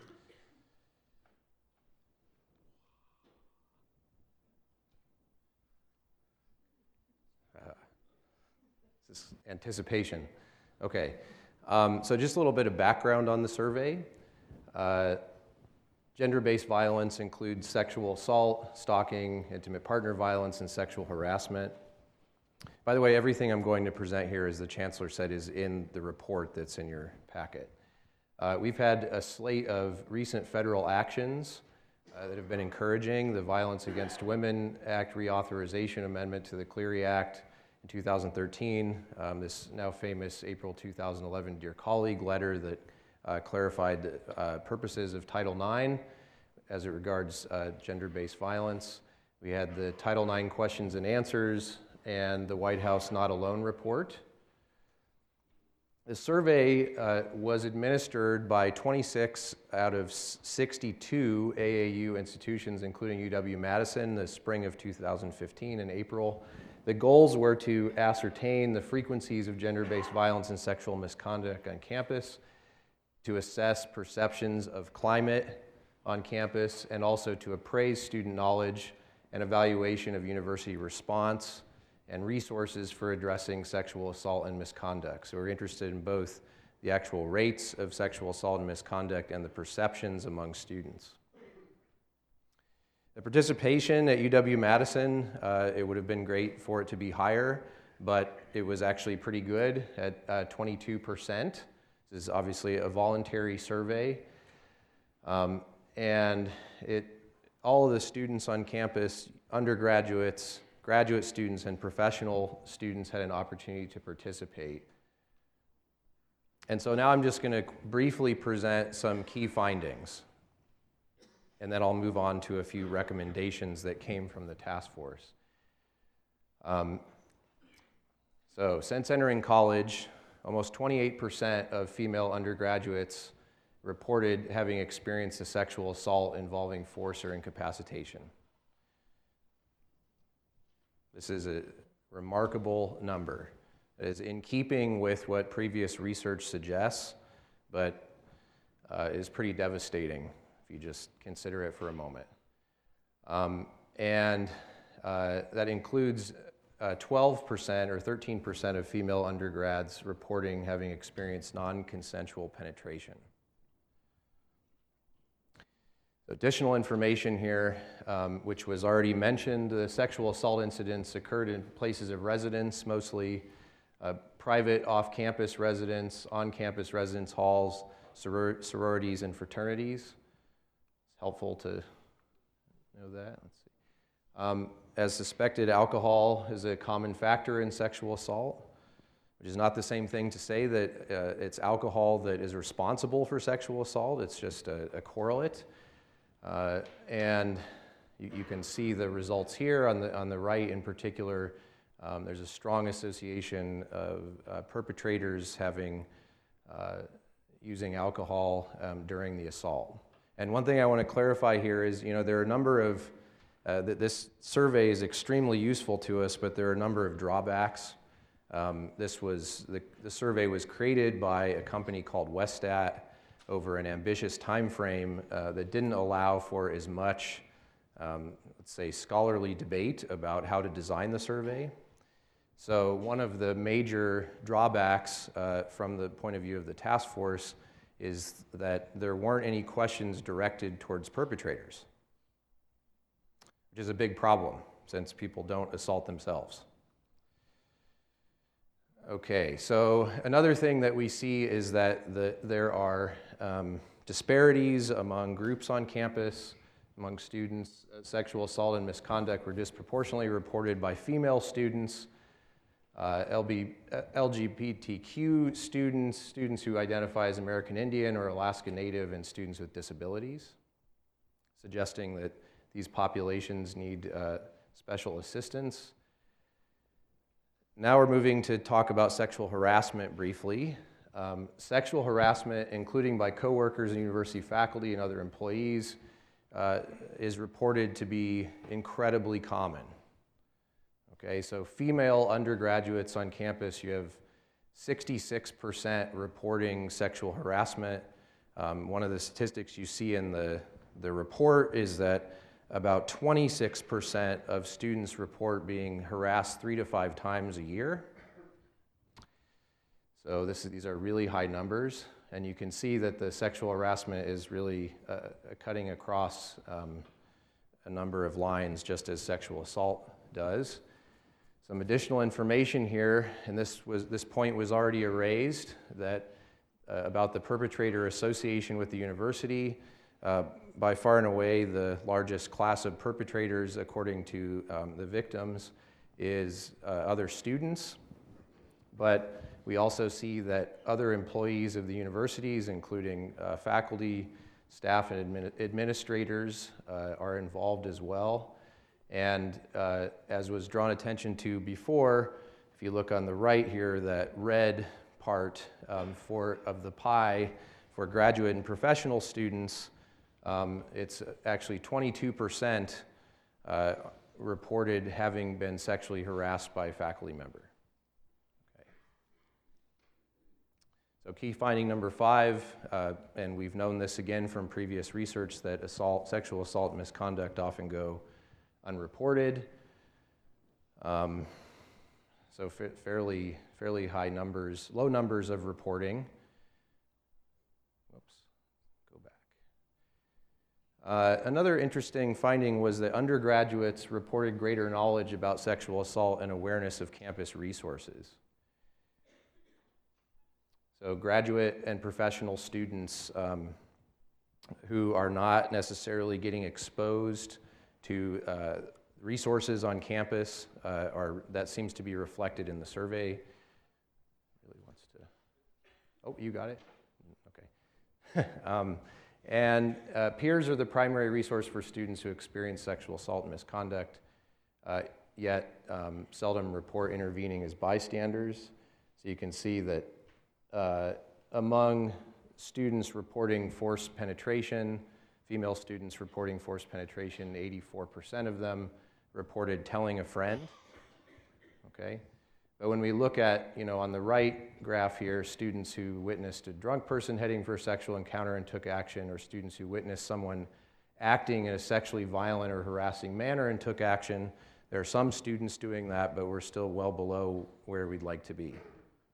Anticipation. Okay, um, so just a little bit of background on the survey. Uh, gender-based violence includes sexual assault, stalking, intimate partner violence, and sexual harassment. By the way, everything I'm going to present here, as the Chancellor said, is in the report that's in your packet. Uh, we've had a slate of recent federal actions uh, that have been encouraging. The Violence Against Women Act reauthorization amendment to the Clery Act in two thousand thirteen, um, this now famous April two thousand eleven Dear Colleague letter that uh, clarified the uh, purposes of Title nine as it regards uh, gender-based violence. We had the Title nine questions and answers and the White House Not Alone report. The survey uh, was administered by twenty-six out of sixty-two A A U institutions, including U W-Madison, the spring of two thousand fifteen in April. The goals were to ascertain the frequencies of gender-based violence and sexual misconduct on campus, to assess perceptions of climate on campus, and also to appraise student knowledge and evaluation of university response and resources for addressing sexual assault and misconduct. So we're interested in both the actual rates of sexual assault and misconduct and the perceptions among students. The participation at U W-Madison, uh, it would have been great for it to be higher, but it was actually pretty good at uh, twenty-two percent. This is obviously a voluntary survey. Um, and it, all of the students on campus, undergraduates, graduate students and professional students had an opportunity to participate. And so now I'm just going to briefly present some key findings, and then I'll move on to a few recommendations that came from the task force. Um, so since entering college, almost twenty-eight percent of female undergraduates reported having experienced a sexual assault involving force or incapacitation. This is a remarkable number. It is in keeping with what previous research suggests, but uh, is pretty devastating if you just consider it for a moment. Um, and uh, that includes uh, twelve percent or thirteen percent of female undergrads reporting having experienced non-consensual penetration. Additional information here, um, which was already mentioned, the sexual assault incidents occurred in places of residence, mostly uh, private off-campus residence, on-campus residence halls, soror sororities, and fraternities. It's helpful to know that. Let's see. Um, as suspected, alcohol is a common factor in sexual assault, which is not the same thing to say that uh, it's alcohol that is responsible for sexual assault. It's just a, a correlate. Uh, and you, you can see the results here on the, on the right in particular. Um, there's a strong association of uh, perpetrators having, uh, using alcohol um, during the assault. And one thing I want to clarify here is, you know, there are a number of, uh, th this survey is extremely useful to us, but there are a number of drawbacks. Um, this was, the, the survey was created by a company called Westat over an ambitious time frame uh, that didn't allow for as much, um, let's say, scholarly debate about how to design the survey. So one of the major drawbacks uh, from the point of view of the task force is that there weren't any questions directed towards perpetrators, which is a big problem since people don't assault themselves. Okay, so another thing that we see is that the, there are um, disparities among groups on campus, among students. Uh, sexual assault and misconduct were disproportionately reported by female students, uh, L G B T Q students, students who identify as American Indian or Alaska Native, and students with disabilities, suggesting that these populations need uh, special assistance. Now we're moving to talk about sexual harassment briefly. Um, sexual harassment, including by coworkers and university faculty and other employees, uh, is reported to be incredibly common. Okay, so female undergraduates on campus, you have sixty-six percent reporting sexual harassment. Um, one of the statistics you see in the, the report is that about twenty-six percent of students report being harassed three to five times a year. So this, these are really high numbers, and you can see that the sexual harassment is really uh, cutting across um, a number of lines, just as sexual assault does. Some additional information here, and this, was, this point was already raised, that uh, about the perpetrator association with the university. Uh, by far and away, the largest class of perpetrators, according to um, the victims, is uh, other students. But we also see that other employees of the universities, including uh, faculty, staff, and admin administrators, uh, are involved as well. And uh, as was drawn attention to before, if you look on the right here, that red part um, for, of the pie for graduate and professional students, Um, it's actually twenty-two percent uh, reported having been sexually harassed by a faculty member. Okay. So key finding number five, uh, and we've known this again from previous research, that assault, sexual assault and misconduct often go unreported. Um, so fa fairly, fairly high numbers, low numbers of reporting. Uh, another interesting finding was that undergraduates reported greater knowledge about sexual assault and awareness of campus resources. So graduate and professional students um, who are not necessarily getting exposed to uh, resources on campus uh, are, that seems to be reflected in the survey. Really wants to, oh, you got it? Okay. um, and uh, peers are the primary resource for students who experience sexual assault and misconduct, uh, yet um, seldom report intervening as bystanders. So you can see that uh, among students reporting forced penetration, female students reporting forced penetration, eighty-four percent of them reported telling a friend, okay? But when we look at, you know, on the right graph here, students who witnessed a drunk person heading for a sexual encounter and took action, or students who witnessed someone acting in a sexually violent or harassing manner and took action, there are some students doing that, but we're still well below where we'd like to be.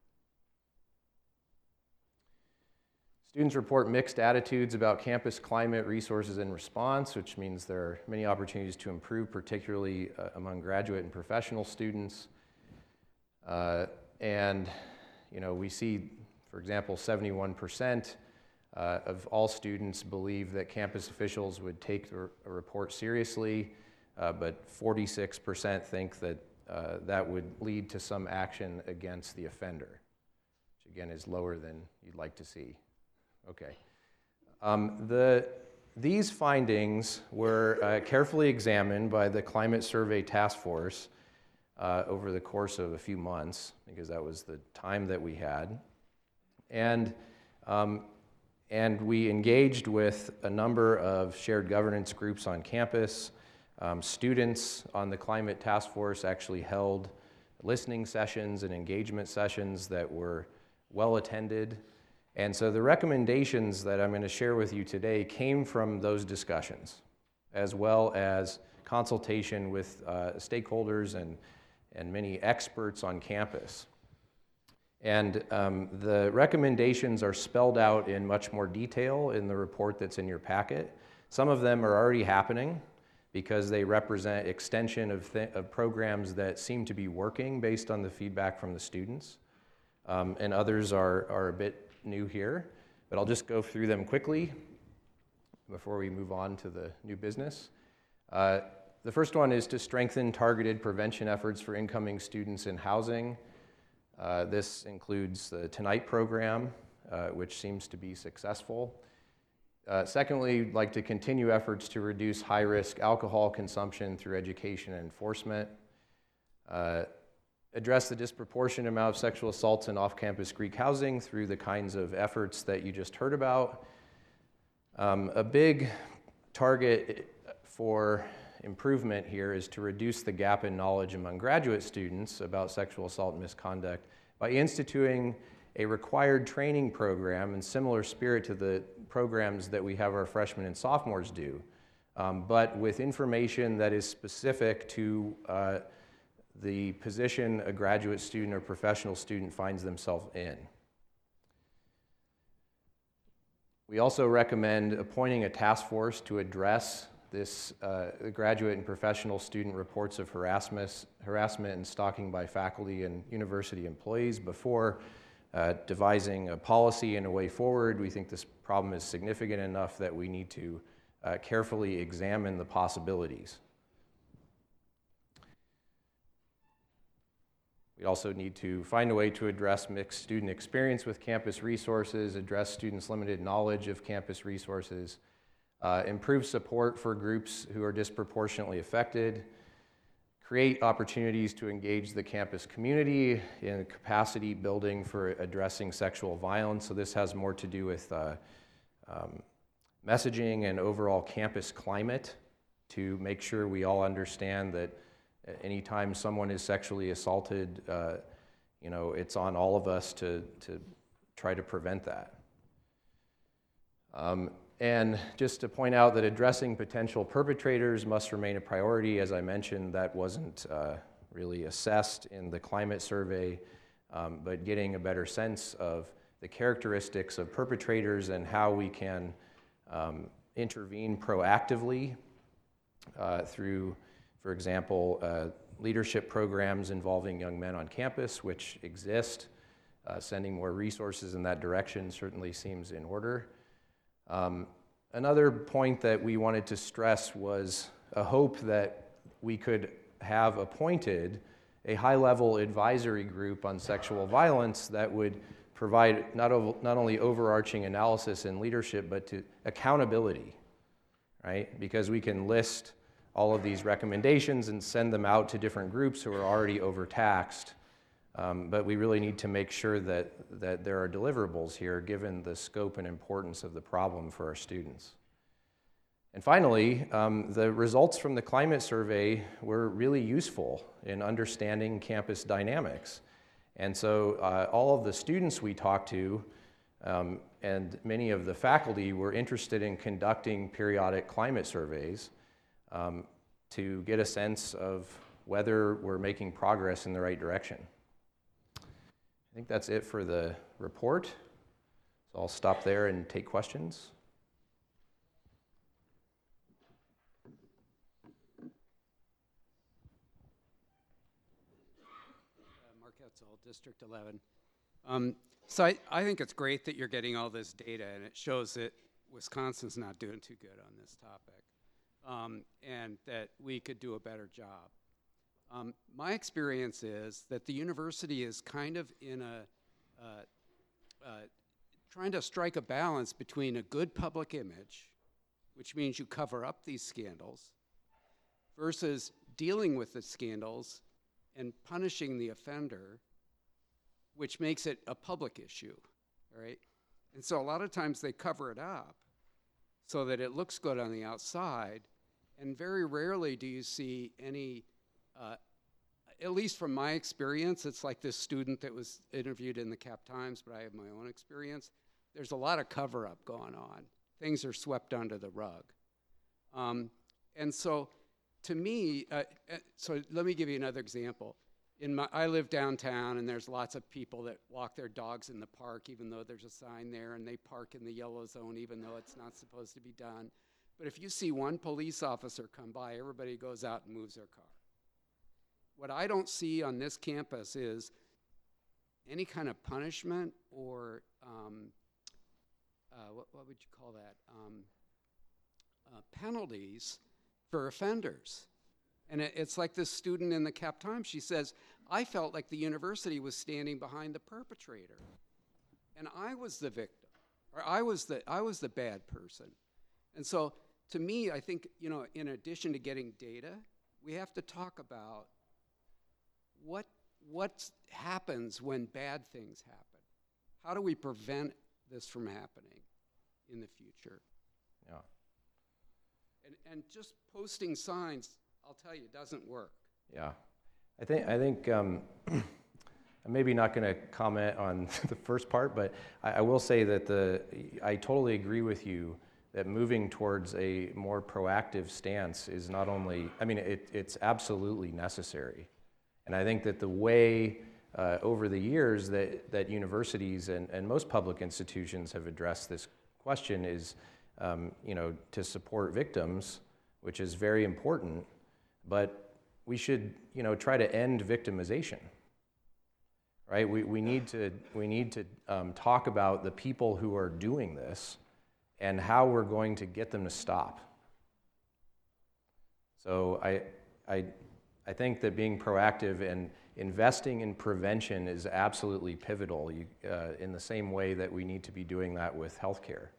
Students report mixed attitudes about campus climate, resources, and response, which means there are many opportunities to improve, particularly uh, among graduate and professional students. Uh, and, you know, we see, for example, seventy-one percent uh, of all students believe that campus officials would take a, a report seriously, uh, but forty-six percent think that uh, that would lead to some action against the offender, which again is lower than you'd like to see. Okay. Um, the, these findings were uh, carefully examined by the Climate Survey Task Force uh, over the course of a few months, because that was the time that we had. And, um, and we engaged with a number of shared governance groups on campus. Um, students on the Climate Task Force actually held listening sessions and engagement sessions that were well attended. And so the recommendations that I'm going to share with you today came from those discussions, as well as consultation with uh, stakeholders and, and many experts on campus. And um, the recommendations are spelled out in much more detail in the report that's in your packet. Some of them are already happening because they represent extension of, th of programs that seem to be working based on the feedback from the students. Um, and others are, are a bit new here, but I'll just go through them quickly before we move on to the new business. Uh, the first one is to strengthen targeted prevention efforts for incoming students in housing. Uh, this includes the Tonight program, uh, which seems to be successful. Uh, secondly, we'd like to continue efforts to reduce high-risk alcohol consumption through education and enforcement. Uh, address the disproportionate amount of sexual assaults in off-campus Greek housing through the kinds of efforts that you just heard about. Um, a big target for improvement here is to reduce the gap in knowledge among graduate students about sexual assault and misconduct by instituting a required training program in similar spirit to the programs that we have our freshmen and sophomores do, um, but with information that is specific to uh, the position a graduate student or professional student finds themselves in. We also recommend appointing a task force to address this uh, graduate and professional student reports of harassment, harassment and stalking by faculty and university employees before uh, devising a policy and a way forward. We think this problem is significant enough that we need to uh, carefully examine the possibilities. We also need to find a way to address mixed student experience with campus resources, address students' limited knowledge of campus resources, uh, improve support for groups who are disproportionately affected, create opportunities to engage the campus community in capacity building for addressing sexual violence. So this has more to do with uh, um, messaging and overall campus climate to make sure we all understand that anytime someone is sexually assaulted, uh, you know, it's on all of us to, to try to prevent that. Um, and just to point out that addressing potential perpetrators must remain a priority. As I mentioned, that wasn't uh, really assessed in the climate survey, um, but getting a better sense of the characteristics of perpetrators and how we can um, intervene proactively uh, through, for example, uh, leadership programs involving young men on campus, which exist. Uh, sending more resources in that direction certainly seems in order. Um, another point that we wanted to stress was a hope that we could have appointed a high-level advisory group on sexual violence that would provide not, ov- not only overarching analysis and leadership, but to accountability, right? Because we can list all of these recommendations and send them out to different groups who are already overtaxed. Um, but we really need to make sure that, that there are deliverables here given the scope and importance of the problem for our students. And finally, um, the results from the climate survey were really useful in understanding campus dynamics. And so uh, all of the students we talked to um, and many of the faculty were interested in conducting periodic climate surveys um, to get a sense of whether we're making progress in the right direction. I think that's it for the report. So I'll stop there and take questions. Mark Etzel, District eleven. Um, so I, I think it's great that you're getting all this data, and it shows that Wisconsin's not doing too good on this topic, um, and that we could do a better job. Um, my experience is that the university is kind of in a, uh, uh, trying to strike a balance between a good public image, which means you cover up these scandals, versus dealing with the scandals and punishing the offender, which makes it a public issue, all right? And so a lot of times they cover it up so that it looks good on the outside, and very rarely do you see any, uh, at least from my experience, it's like this student that was interviewed in the Cap Times, but I have my own experience. There's a lot of cover-up going on. Things are swept under the rug. Um, and so, to me, uh, uh, so let me give you another example. In my, I live downtown, and there's lots of people that walk their dogs in the park, even though there's a sign there, and they park in the yellow zone, even though it's not supposed to be done. But if you see one police officer come by, everybody goes out and moves their car. What I don't see on this campus is any kind of punishment or, um, uh, what, what would you call that, um, uh, penalties for offenders. And it, it's like this student in the Cap Times, she says, I felt like the university was standing behind the perpetrator. And I was the victim, or I was the, I was the bad person. And so, to me, I think, you know, in addition to getting data, we have to talk about what, what happens when bad things happen. How do we prevent this from happening in the future? Yeah. And, and just posting signs, I'll tell you, doesn't work. Yeah, I think I think um, I'm maybe not going to comment on the first part, but I, I will say that the I totally agree with you that moving towards a more proactive stance is not only, I mean, it, it's absolutely necessary, and I think that the way uh, over the years that that universities and, and most public institutions have addressed this question is, um, you know, to support victims, which is very important. But we should, you know, try to end victimization, right? We, we need to, we need to um, talk about the people who are doing this and how we're going to get them to stop. So I, I, I think that being proactive and investing in prevention is absolutely pivotal you, uh, in the same way that we need to be doing that with healthcare.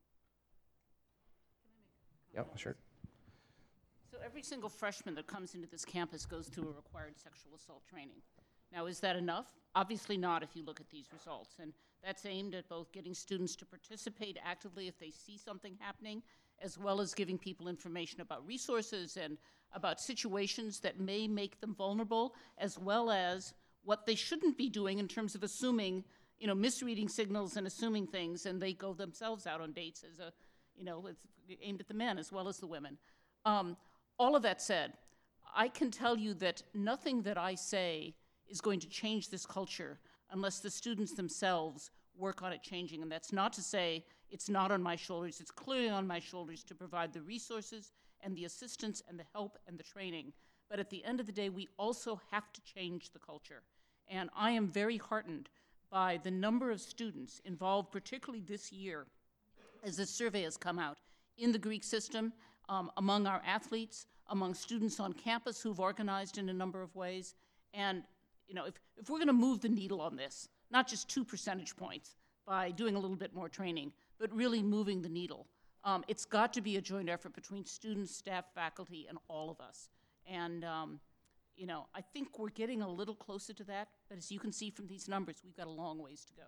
Yep, sure. So every single freshman that comes into this campus goes through a required sexual assault training. Now, is that enough? Obviously not if you look at these results. And that's aimed at both getting students to participate actively if they see something happening, as well as giving people information about resources and about situations that may make them vulnerable, as well as what they shouldn't be doing in terms of assuming, you know, misreading signals and assuming things, and they go themselves out on dates as a, you know, it's aimed at the men as well as the women. Um, All of that said, I can tell you that nothing that I say is going to change this culture unless the students themselves work on it changing. And that's not to say it's not on my shoulders. It's clearly on my shoulders to provide the resources and the assistance and the help and the training. But at the end of the day, we also have to change the culture. And I am very heartened by the number of students involved, particularly this year, as this survey has come out, in the Greek system. um, among our athletes, among students on campus who've organized in a number of ways. And, you know, if, if we're gonna move the needle on this, not just two percentage points by doing a little bit more training, but really moving the needle, um, it's got to be a joint effort between students, staff, faculty, and all of us. And, um, you know, I think we're getting a little closer to that, but as you can see from these numbers, we've got a long ways to go.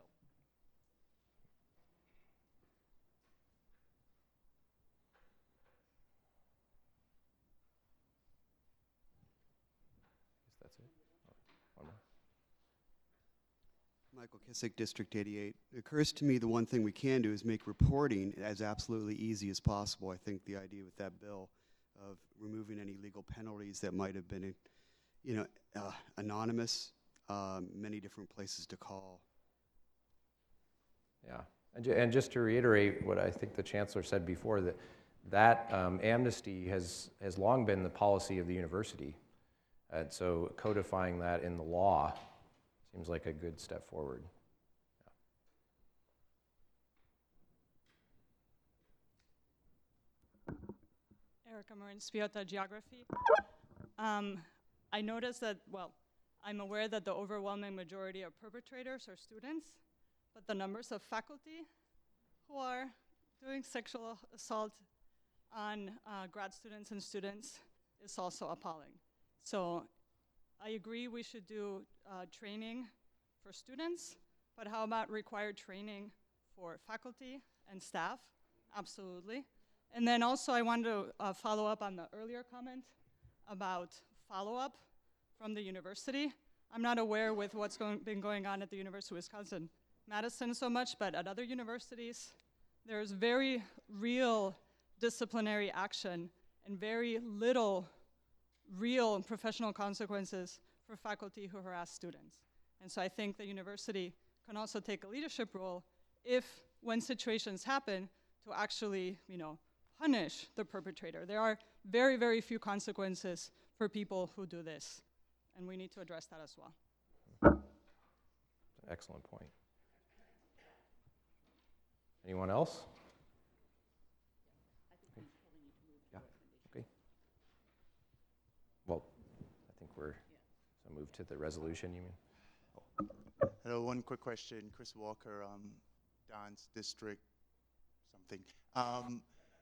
That's it. Oh, one more. Michael Kissick, District eighty-eight. It occurs to me the one thing we can do is make reporting as absolutely easy as possible. I think the idea with that bill of removing any legal penalties that might have been, you know, uh, anonymous, um, many different places to call. Yeah, and, ju- and just to reiterate what I think the Chancellor said before, that that um, amnesty has, has long been the policy of the university. And so codifying that in the law seems like a good step forward. Erica Marin, Spiota Geography. Um, I noticed that, well, I'm aware that the overwhelming majority of perpetrators are students, but the numbers of faculty who are doing sexual assault on uh, grad students and students is also appalling. So I agree we should do uh, training for students, but how about required training for faculty and staff? Absolutely. And then also I wanted to uh, follow up on the earlier comment about follow-up from the university. I'm not aware with what's going, been going on at the University of Wisconsin-Madison so much, but at other universities, there's very real disciplinary action and very little real professional consequences for faculty who harass students. And so I think the university can also take a leadership role if, when situations happen, to actually, you know, punish the perpetrator. There are very, very few consequences for people who do this, and we need to address that as well. Excellent point. Anyone else? Okay. Yeah. Okay. Well, I think we're so move to the resolution. You mean? Oh. Hello. One quick question. Chris Walker, um, Dance District, something. Um,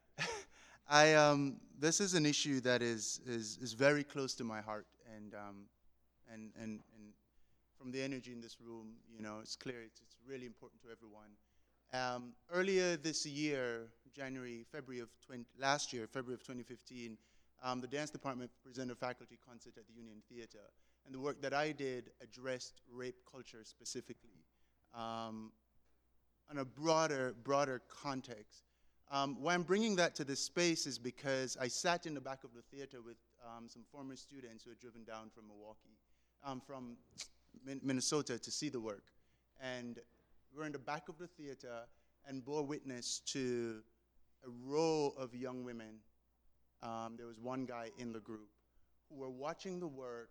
I um, this is an issue that is is is very close to my heart, and um, and and and from the energy in this room, you know, it's clear it's it's really important to everyone. Um, earlier this year, January, February of twenty, last year, February of twenty fifteen, um, the dance department presented a faculty concert at the Union Theater, and the work that I did addressed rape culture specifically, um, on a broader broader context. Um, why I'm bringing that to this space is because I sat in the back of the theater with um, some former students who had driven down from Milwaukee, um, from Min Minnesota to see the work. And we're in the back of the theater and bore witness to a row of young women. Um, there was one guy in the group who were watching the work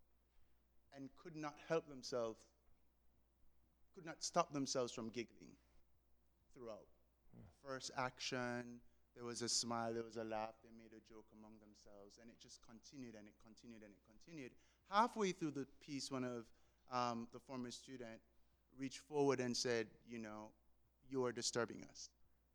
and could not help themselves, could not stop themselves from giggling throughout. First action, there was a smile, there was a laugh, they made a joke among themselves, and it just continued and it continued and it continued. Halfway through the piece, one of um, the former student reached forward and said, you know, you are disturbing us.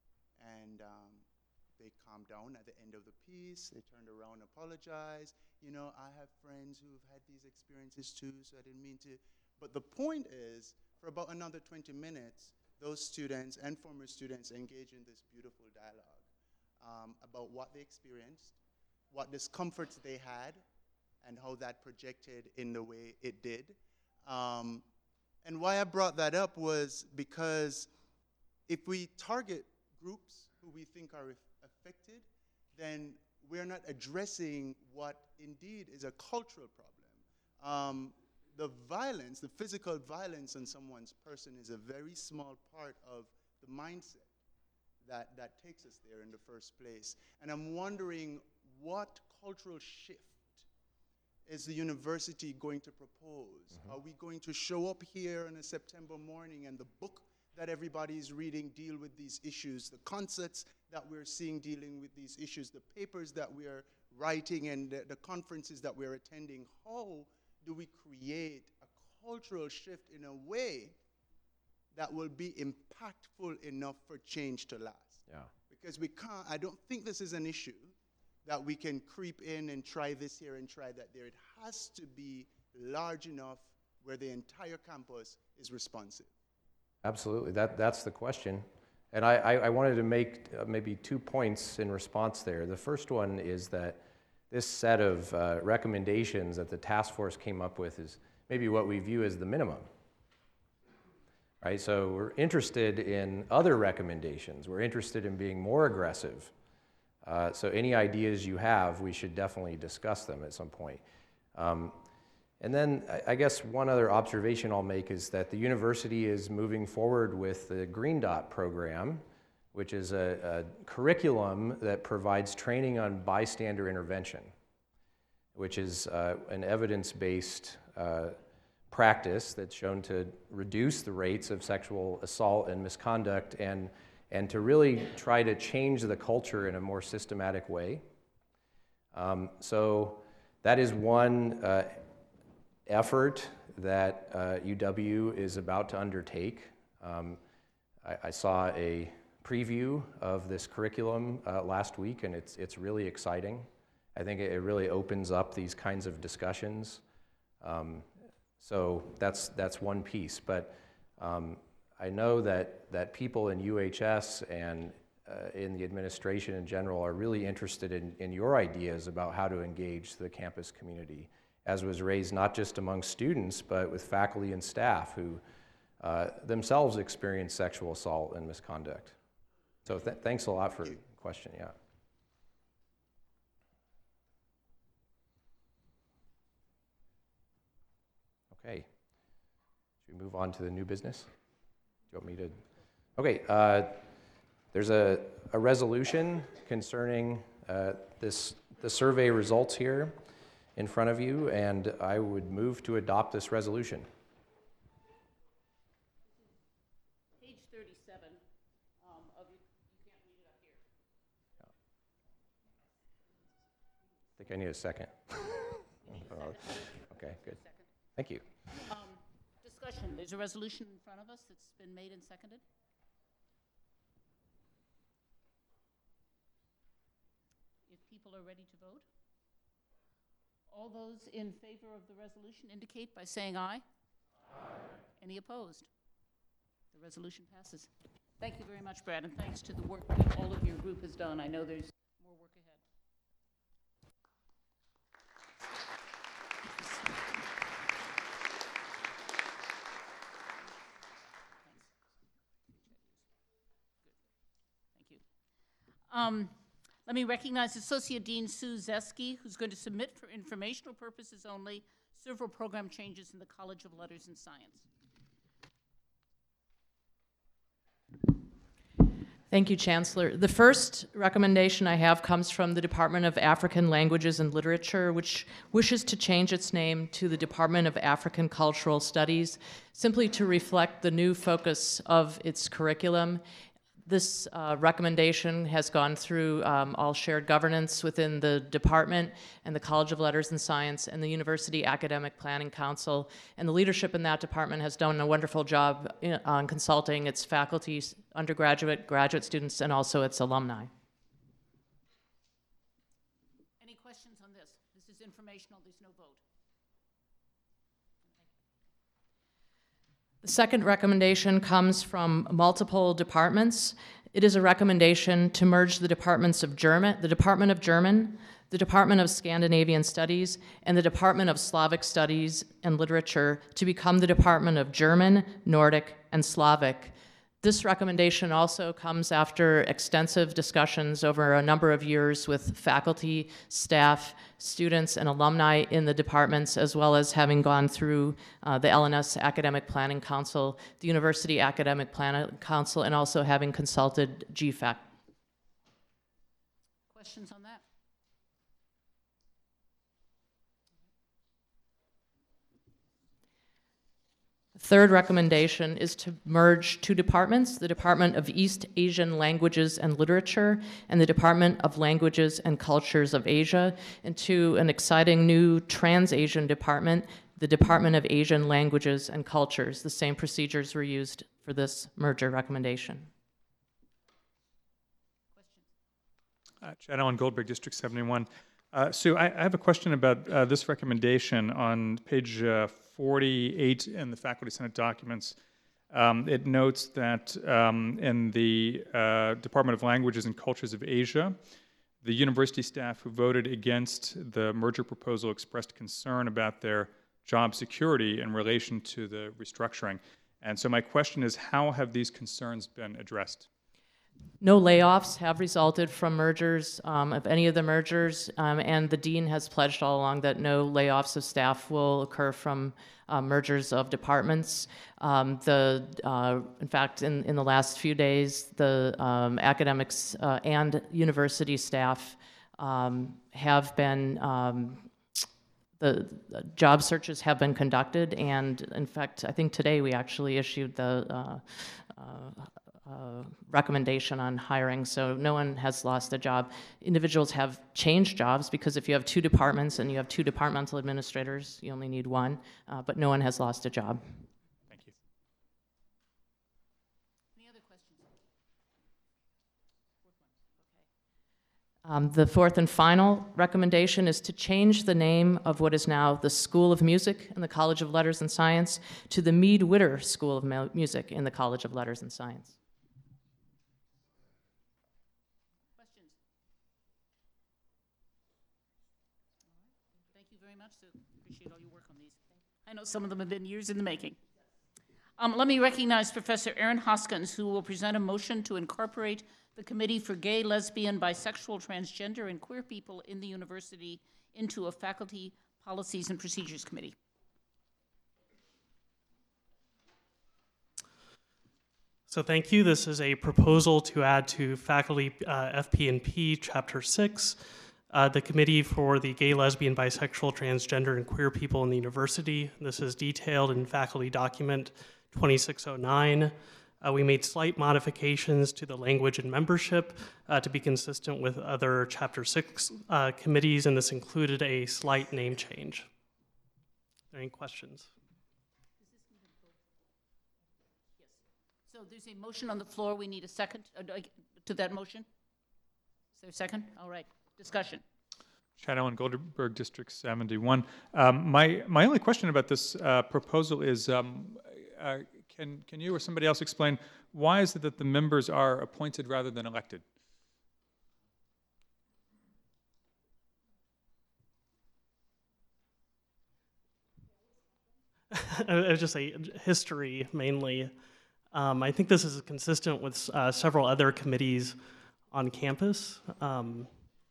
And um, they calmed down at the end of the piece, they turned around and apologized. You know, I have friends who've had these experiences too, so I didn't mean to. But the point is, for about another twenty minutes, those students and former students engage in this beautiful dialogue um, about what they experienced, what discomforts they had, and how that projected in the way it did. Um, and why I brought that up was because if we target groups who we think are affected, then we're not addressing what indeed is a cultural problem. Um, The violence, the physical violence on someone's person is a very small part of the mindset that, that takes us there in the first place. And I'm wondering, what cultural shift is the university going to propose? Mm-hmm. Are we going to show up here on a September morning and the book that everybody is reading deal with these issues, the concepts that we're seeing dealing with these issues, the papers that we are writing, and the, the conferences that we're attending. How do we create a cultural shift in a way that will be impactful enough for change to last? Yeah. Because we can't, I don't think this is an issue that we can creep in and try this here and try that there. It has to be large enough where the entire campus is responsive. Absolutely, that, that's the question. And I, I, I wanted to make uh, maybe two points in response there. The first one is that this set of uh, recommendations that the task force came up with is maybe what we view as the minimum. Right, so we're interested in other recommendations. We're interested in being more aggressive. Uh, so any ideas you have, we should definitely discuss them at some point. Um, and then I, I guess one other observation I'll make is that the university is moving forward with the Green Dot program, which is a, a curriculum that provides training on bystander intervention, which is uh, an evidence-based uh, practice that's shown to reduce the rates of sexual assault and misconduct, and, and to really try to change the culture in a more systematic way. Um, so that is one uh, effort that uh, U W is about to undertake. Um, I, I saw a preview of this curriculum uh, last week, and it's, it's really exciting. I think it, it really opens up these kinds of discussions. Um, So that's, that's one piece, but um, I know that, that people in U H S and uh, in the administration in general are really interested in, in your ideas about how to engage the campus community, as was raised not just among students, but with faculty and staff who uh, themselves experience sexual assault and misconduct. So th thanks a lot for the question, yeah. Okay, should we move on to the new business? Do you want me to? Okay, uh, there's a, a resolution concerning uh, this, the survey results here in front of you, and I would move to adopt this resolution. Page thirty-seven um, of you, you can't read it up here. I think I need a second. uh, okay, good. Thank you. Um, discussion, there's a resolution in front of us that's been made and seconded. If people are ready to vote. All those in favor of the resolution indicate by saying aye. Aye. Any opposed? The resolution passes. Thank you very much, Brad, and thanks to the work that all of your group has done. I know there's more work ahead. Um, let me recognize Associate Dean Sue Zeski, who's going to submit for informational purposes only several program changes in the College of Letters and Science. Thank you, Chancellor. The first recommendation I have comes from the Department of African Languages and Literature, which wishes to change its name to the Department of African Cultural Studies, simply to reflect the new focus of its curriculum. This uh, recommendation has gone through um, all shared governance within the department and the College of Letters and Science and the University Academic Planning Council. And the leadership in that department has done a wonderful job in, on consulting its faculty, undergraduate, graduate students, and also its alumni. Any questions on this? This is informational, there's no vote. The second recommendation comes from multiple departments. It is a recommendation to merge the departments of German, the Department of German, the Department of Scandinavian Studies, and the Department of Slavic Studies and Literature to become the Department of German, Nordic, and Slavic. This recommendation also comes after extensive discussions over a number of years with faculty, staff, students, and alumni in the departments, as well as having gone through uh, the L N S Academic Planning Council, the University Academic Planning Council, and also having consulted G F A C. Questions on that? The Third recommendation is to merge two departments, the Department of East Asian Languages and Literature and the Department of Languages and Cultures of Asia, into an exciting new Trans-Asian department, the Department of Asian Languages and Cultures. The same procedures were used for this merger recommendation. Uh, Chad Allen Goldberg, District seventy-one. Uh, Sue, I, I have a question about uh, this recommendation on page uh, forty-eight in the Faculty Senate documents. Um, it notes that um, in the uh, Department of Languages and Cultures of Asia, the university staff who voted against the merger proposal expressed concern about their job security in relation to the restructuring. And so my question is, how have these concerns been addressed? No layoffs have resulted from mergers, um, of any of the mergers, um, and the dean has pledged all along that no layoffs of staff will occur from uh, mergers of departments. Um, the, uh, in fact, in, in the last few days, the um, academics uh, and university staff um, have been, um, the job searches have been conducted, and in fact, I think today we actually issued the uh, uh, Uh, recommendation on hiring, so no one has lost a job. Individuals have changed jobs, because if you have two departments and you have two departmental administrators, you only need one, uh, but no one has lost a job. Thank you. Any other questions? Um, the fourth and final recommendation is to change the name of what is now the School of Music in the College of Letters and Science to the Mead Witter School of Mu- Music in the College of Letters and Science. Appreciate all your work on these. I know some of them have been years in the making. Um, let me recognize Professor Aaron Hoskins, who will present a motion to incorporate the Committee for Gay, Lesbian, Bisexual, Transgender, and Queer People in the University into a Faculty Policies and Procedures Committee. So thank you. This is a proposal to add to Faculty uh, F P and P Chapter six, Uh, the Committee for the Gay, Lesbian, Bisexual, Transgender, and Queer People in the University. This is detailed in Faculty Document twenty-six oh nine. Uh, we made slight modifications to the language and membership uh, to be consistent with other Chapter six uh, committees, and this included a slight name change. Are there any questions? So there's a motion on the floor. We need a second uh, to that motion. Is there a second? All right. Discussion. Chad Allen Goldberg, District seventy-one. Um, my, my only question about this uh, proposal is, um, uh, can, can you or somebody else explain why is it that the members are appointed rather than elected? I would just say history, mainly. Um, I think this is consistent with uh, several other committees on campus. Um,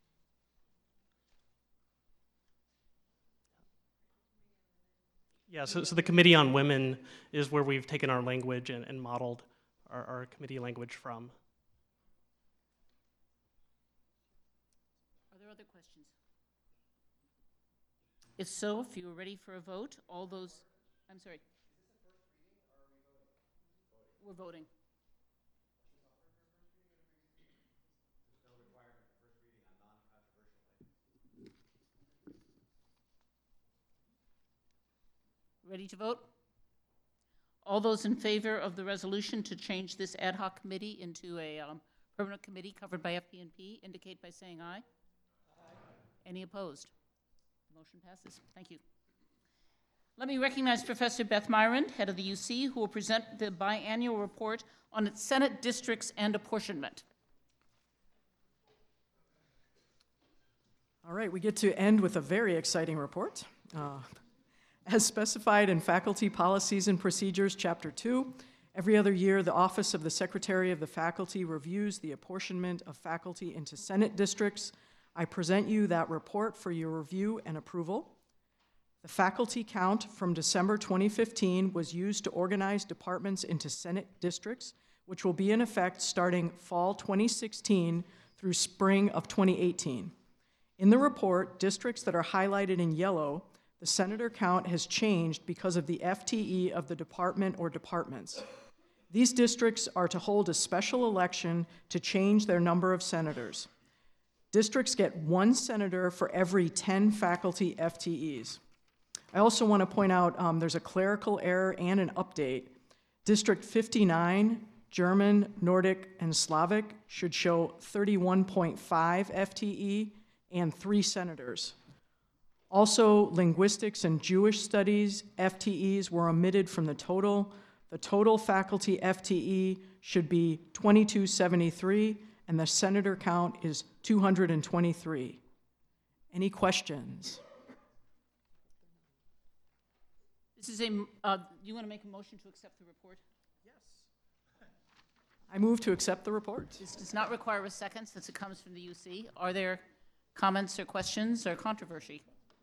Yeah, so, so the Committee on Women is where we've taken our language and, and modeled our, our committee language from. Are there other questions? If so, if you are ready for a vote, all those, I'm sorry. We're voting. Ready to vote? All those in favor of the resolution to change this ad hoc committee into a um, permanent committee covered by F P and P indicate by saying aye. Aye. Any opposed? The motion passes. Thank you. Let me recognize Professor Beth Myron, head of the U C, who will present the biannual report on its Senate districts and apportionment. All right, we get to end with a very exciting report. Uh, As specified in Faculty Policies and Procedures, Chapter two, every other year, the Office of the Secretary of the Faculty reviews the apportionment of faculty into Senate districts. I present you that report for your review and approval. The faculty count from December twenty fifteen was used to organize departments into Senate districts, which will be in effect starting fall twenty sixteen through spring of twenty eighteen. In the report, districts that are highlighted in yellow The senator count has changed because of the F T E of the department or departments. These districts are to hold a special election to change their number of senators. Districts get one senator for every ten faculty F T Es. I also want to point out um, there's a clerical error and an update. District fifty-nine, German, Nordic, and Slavic should show thirty-one point five F T E and three senators. Also, linguistics and Jewish studies F T Es were omitted from the total. The total faculty F T E should be twenty-two seventy-three, and the senator count is two hundred twenty-three. Any questions? This is a, uh, you want to make a motion to accept the report? I move to accept the report. This does not require a second since it comes from the U C. Are there comments or questions or controversy?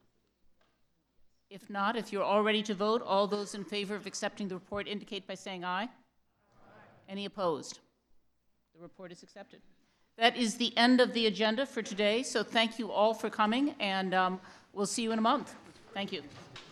If not, if you're all ready to vote, all those in favor of accepting the report indicate by saying aye. Aye. Any opposed? The report is accepted. That is the end of the agenda for today, so thank you all for coming, and um, we'll see you in a month. Thank you.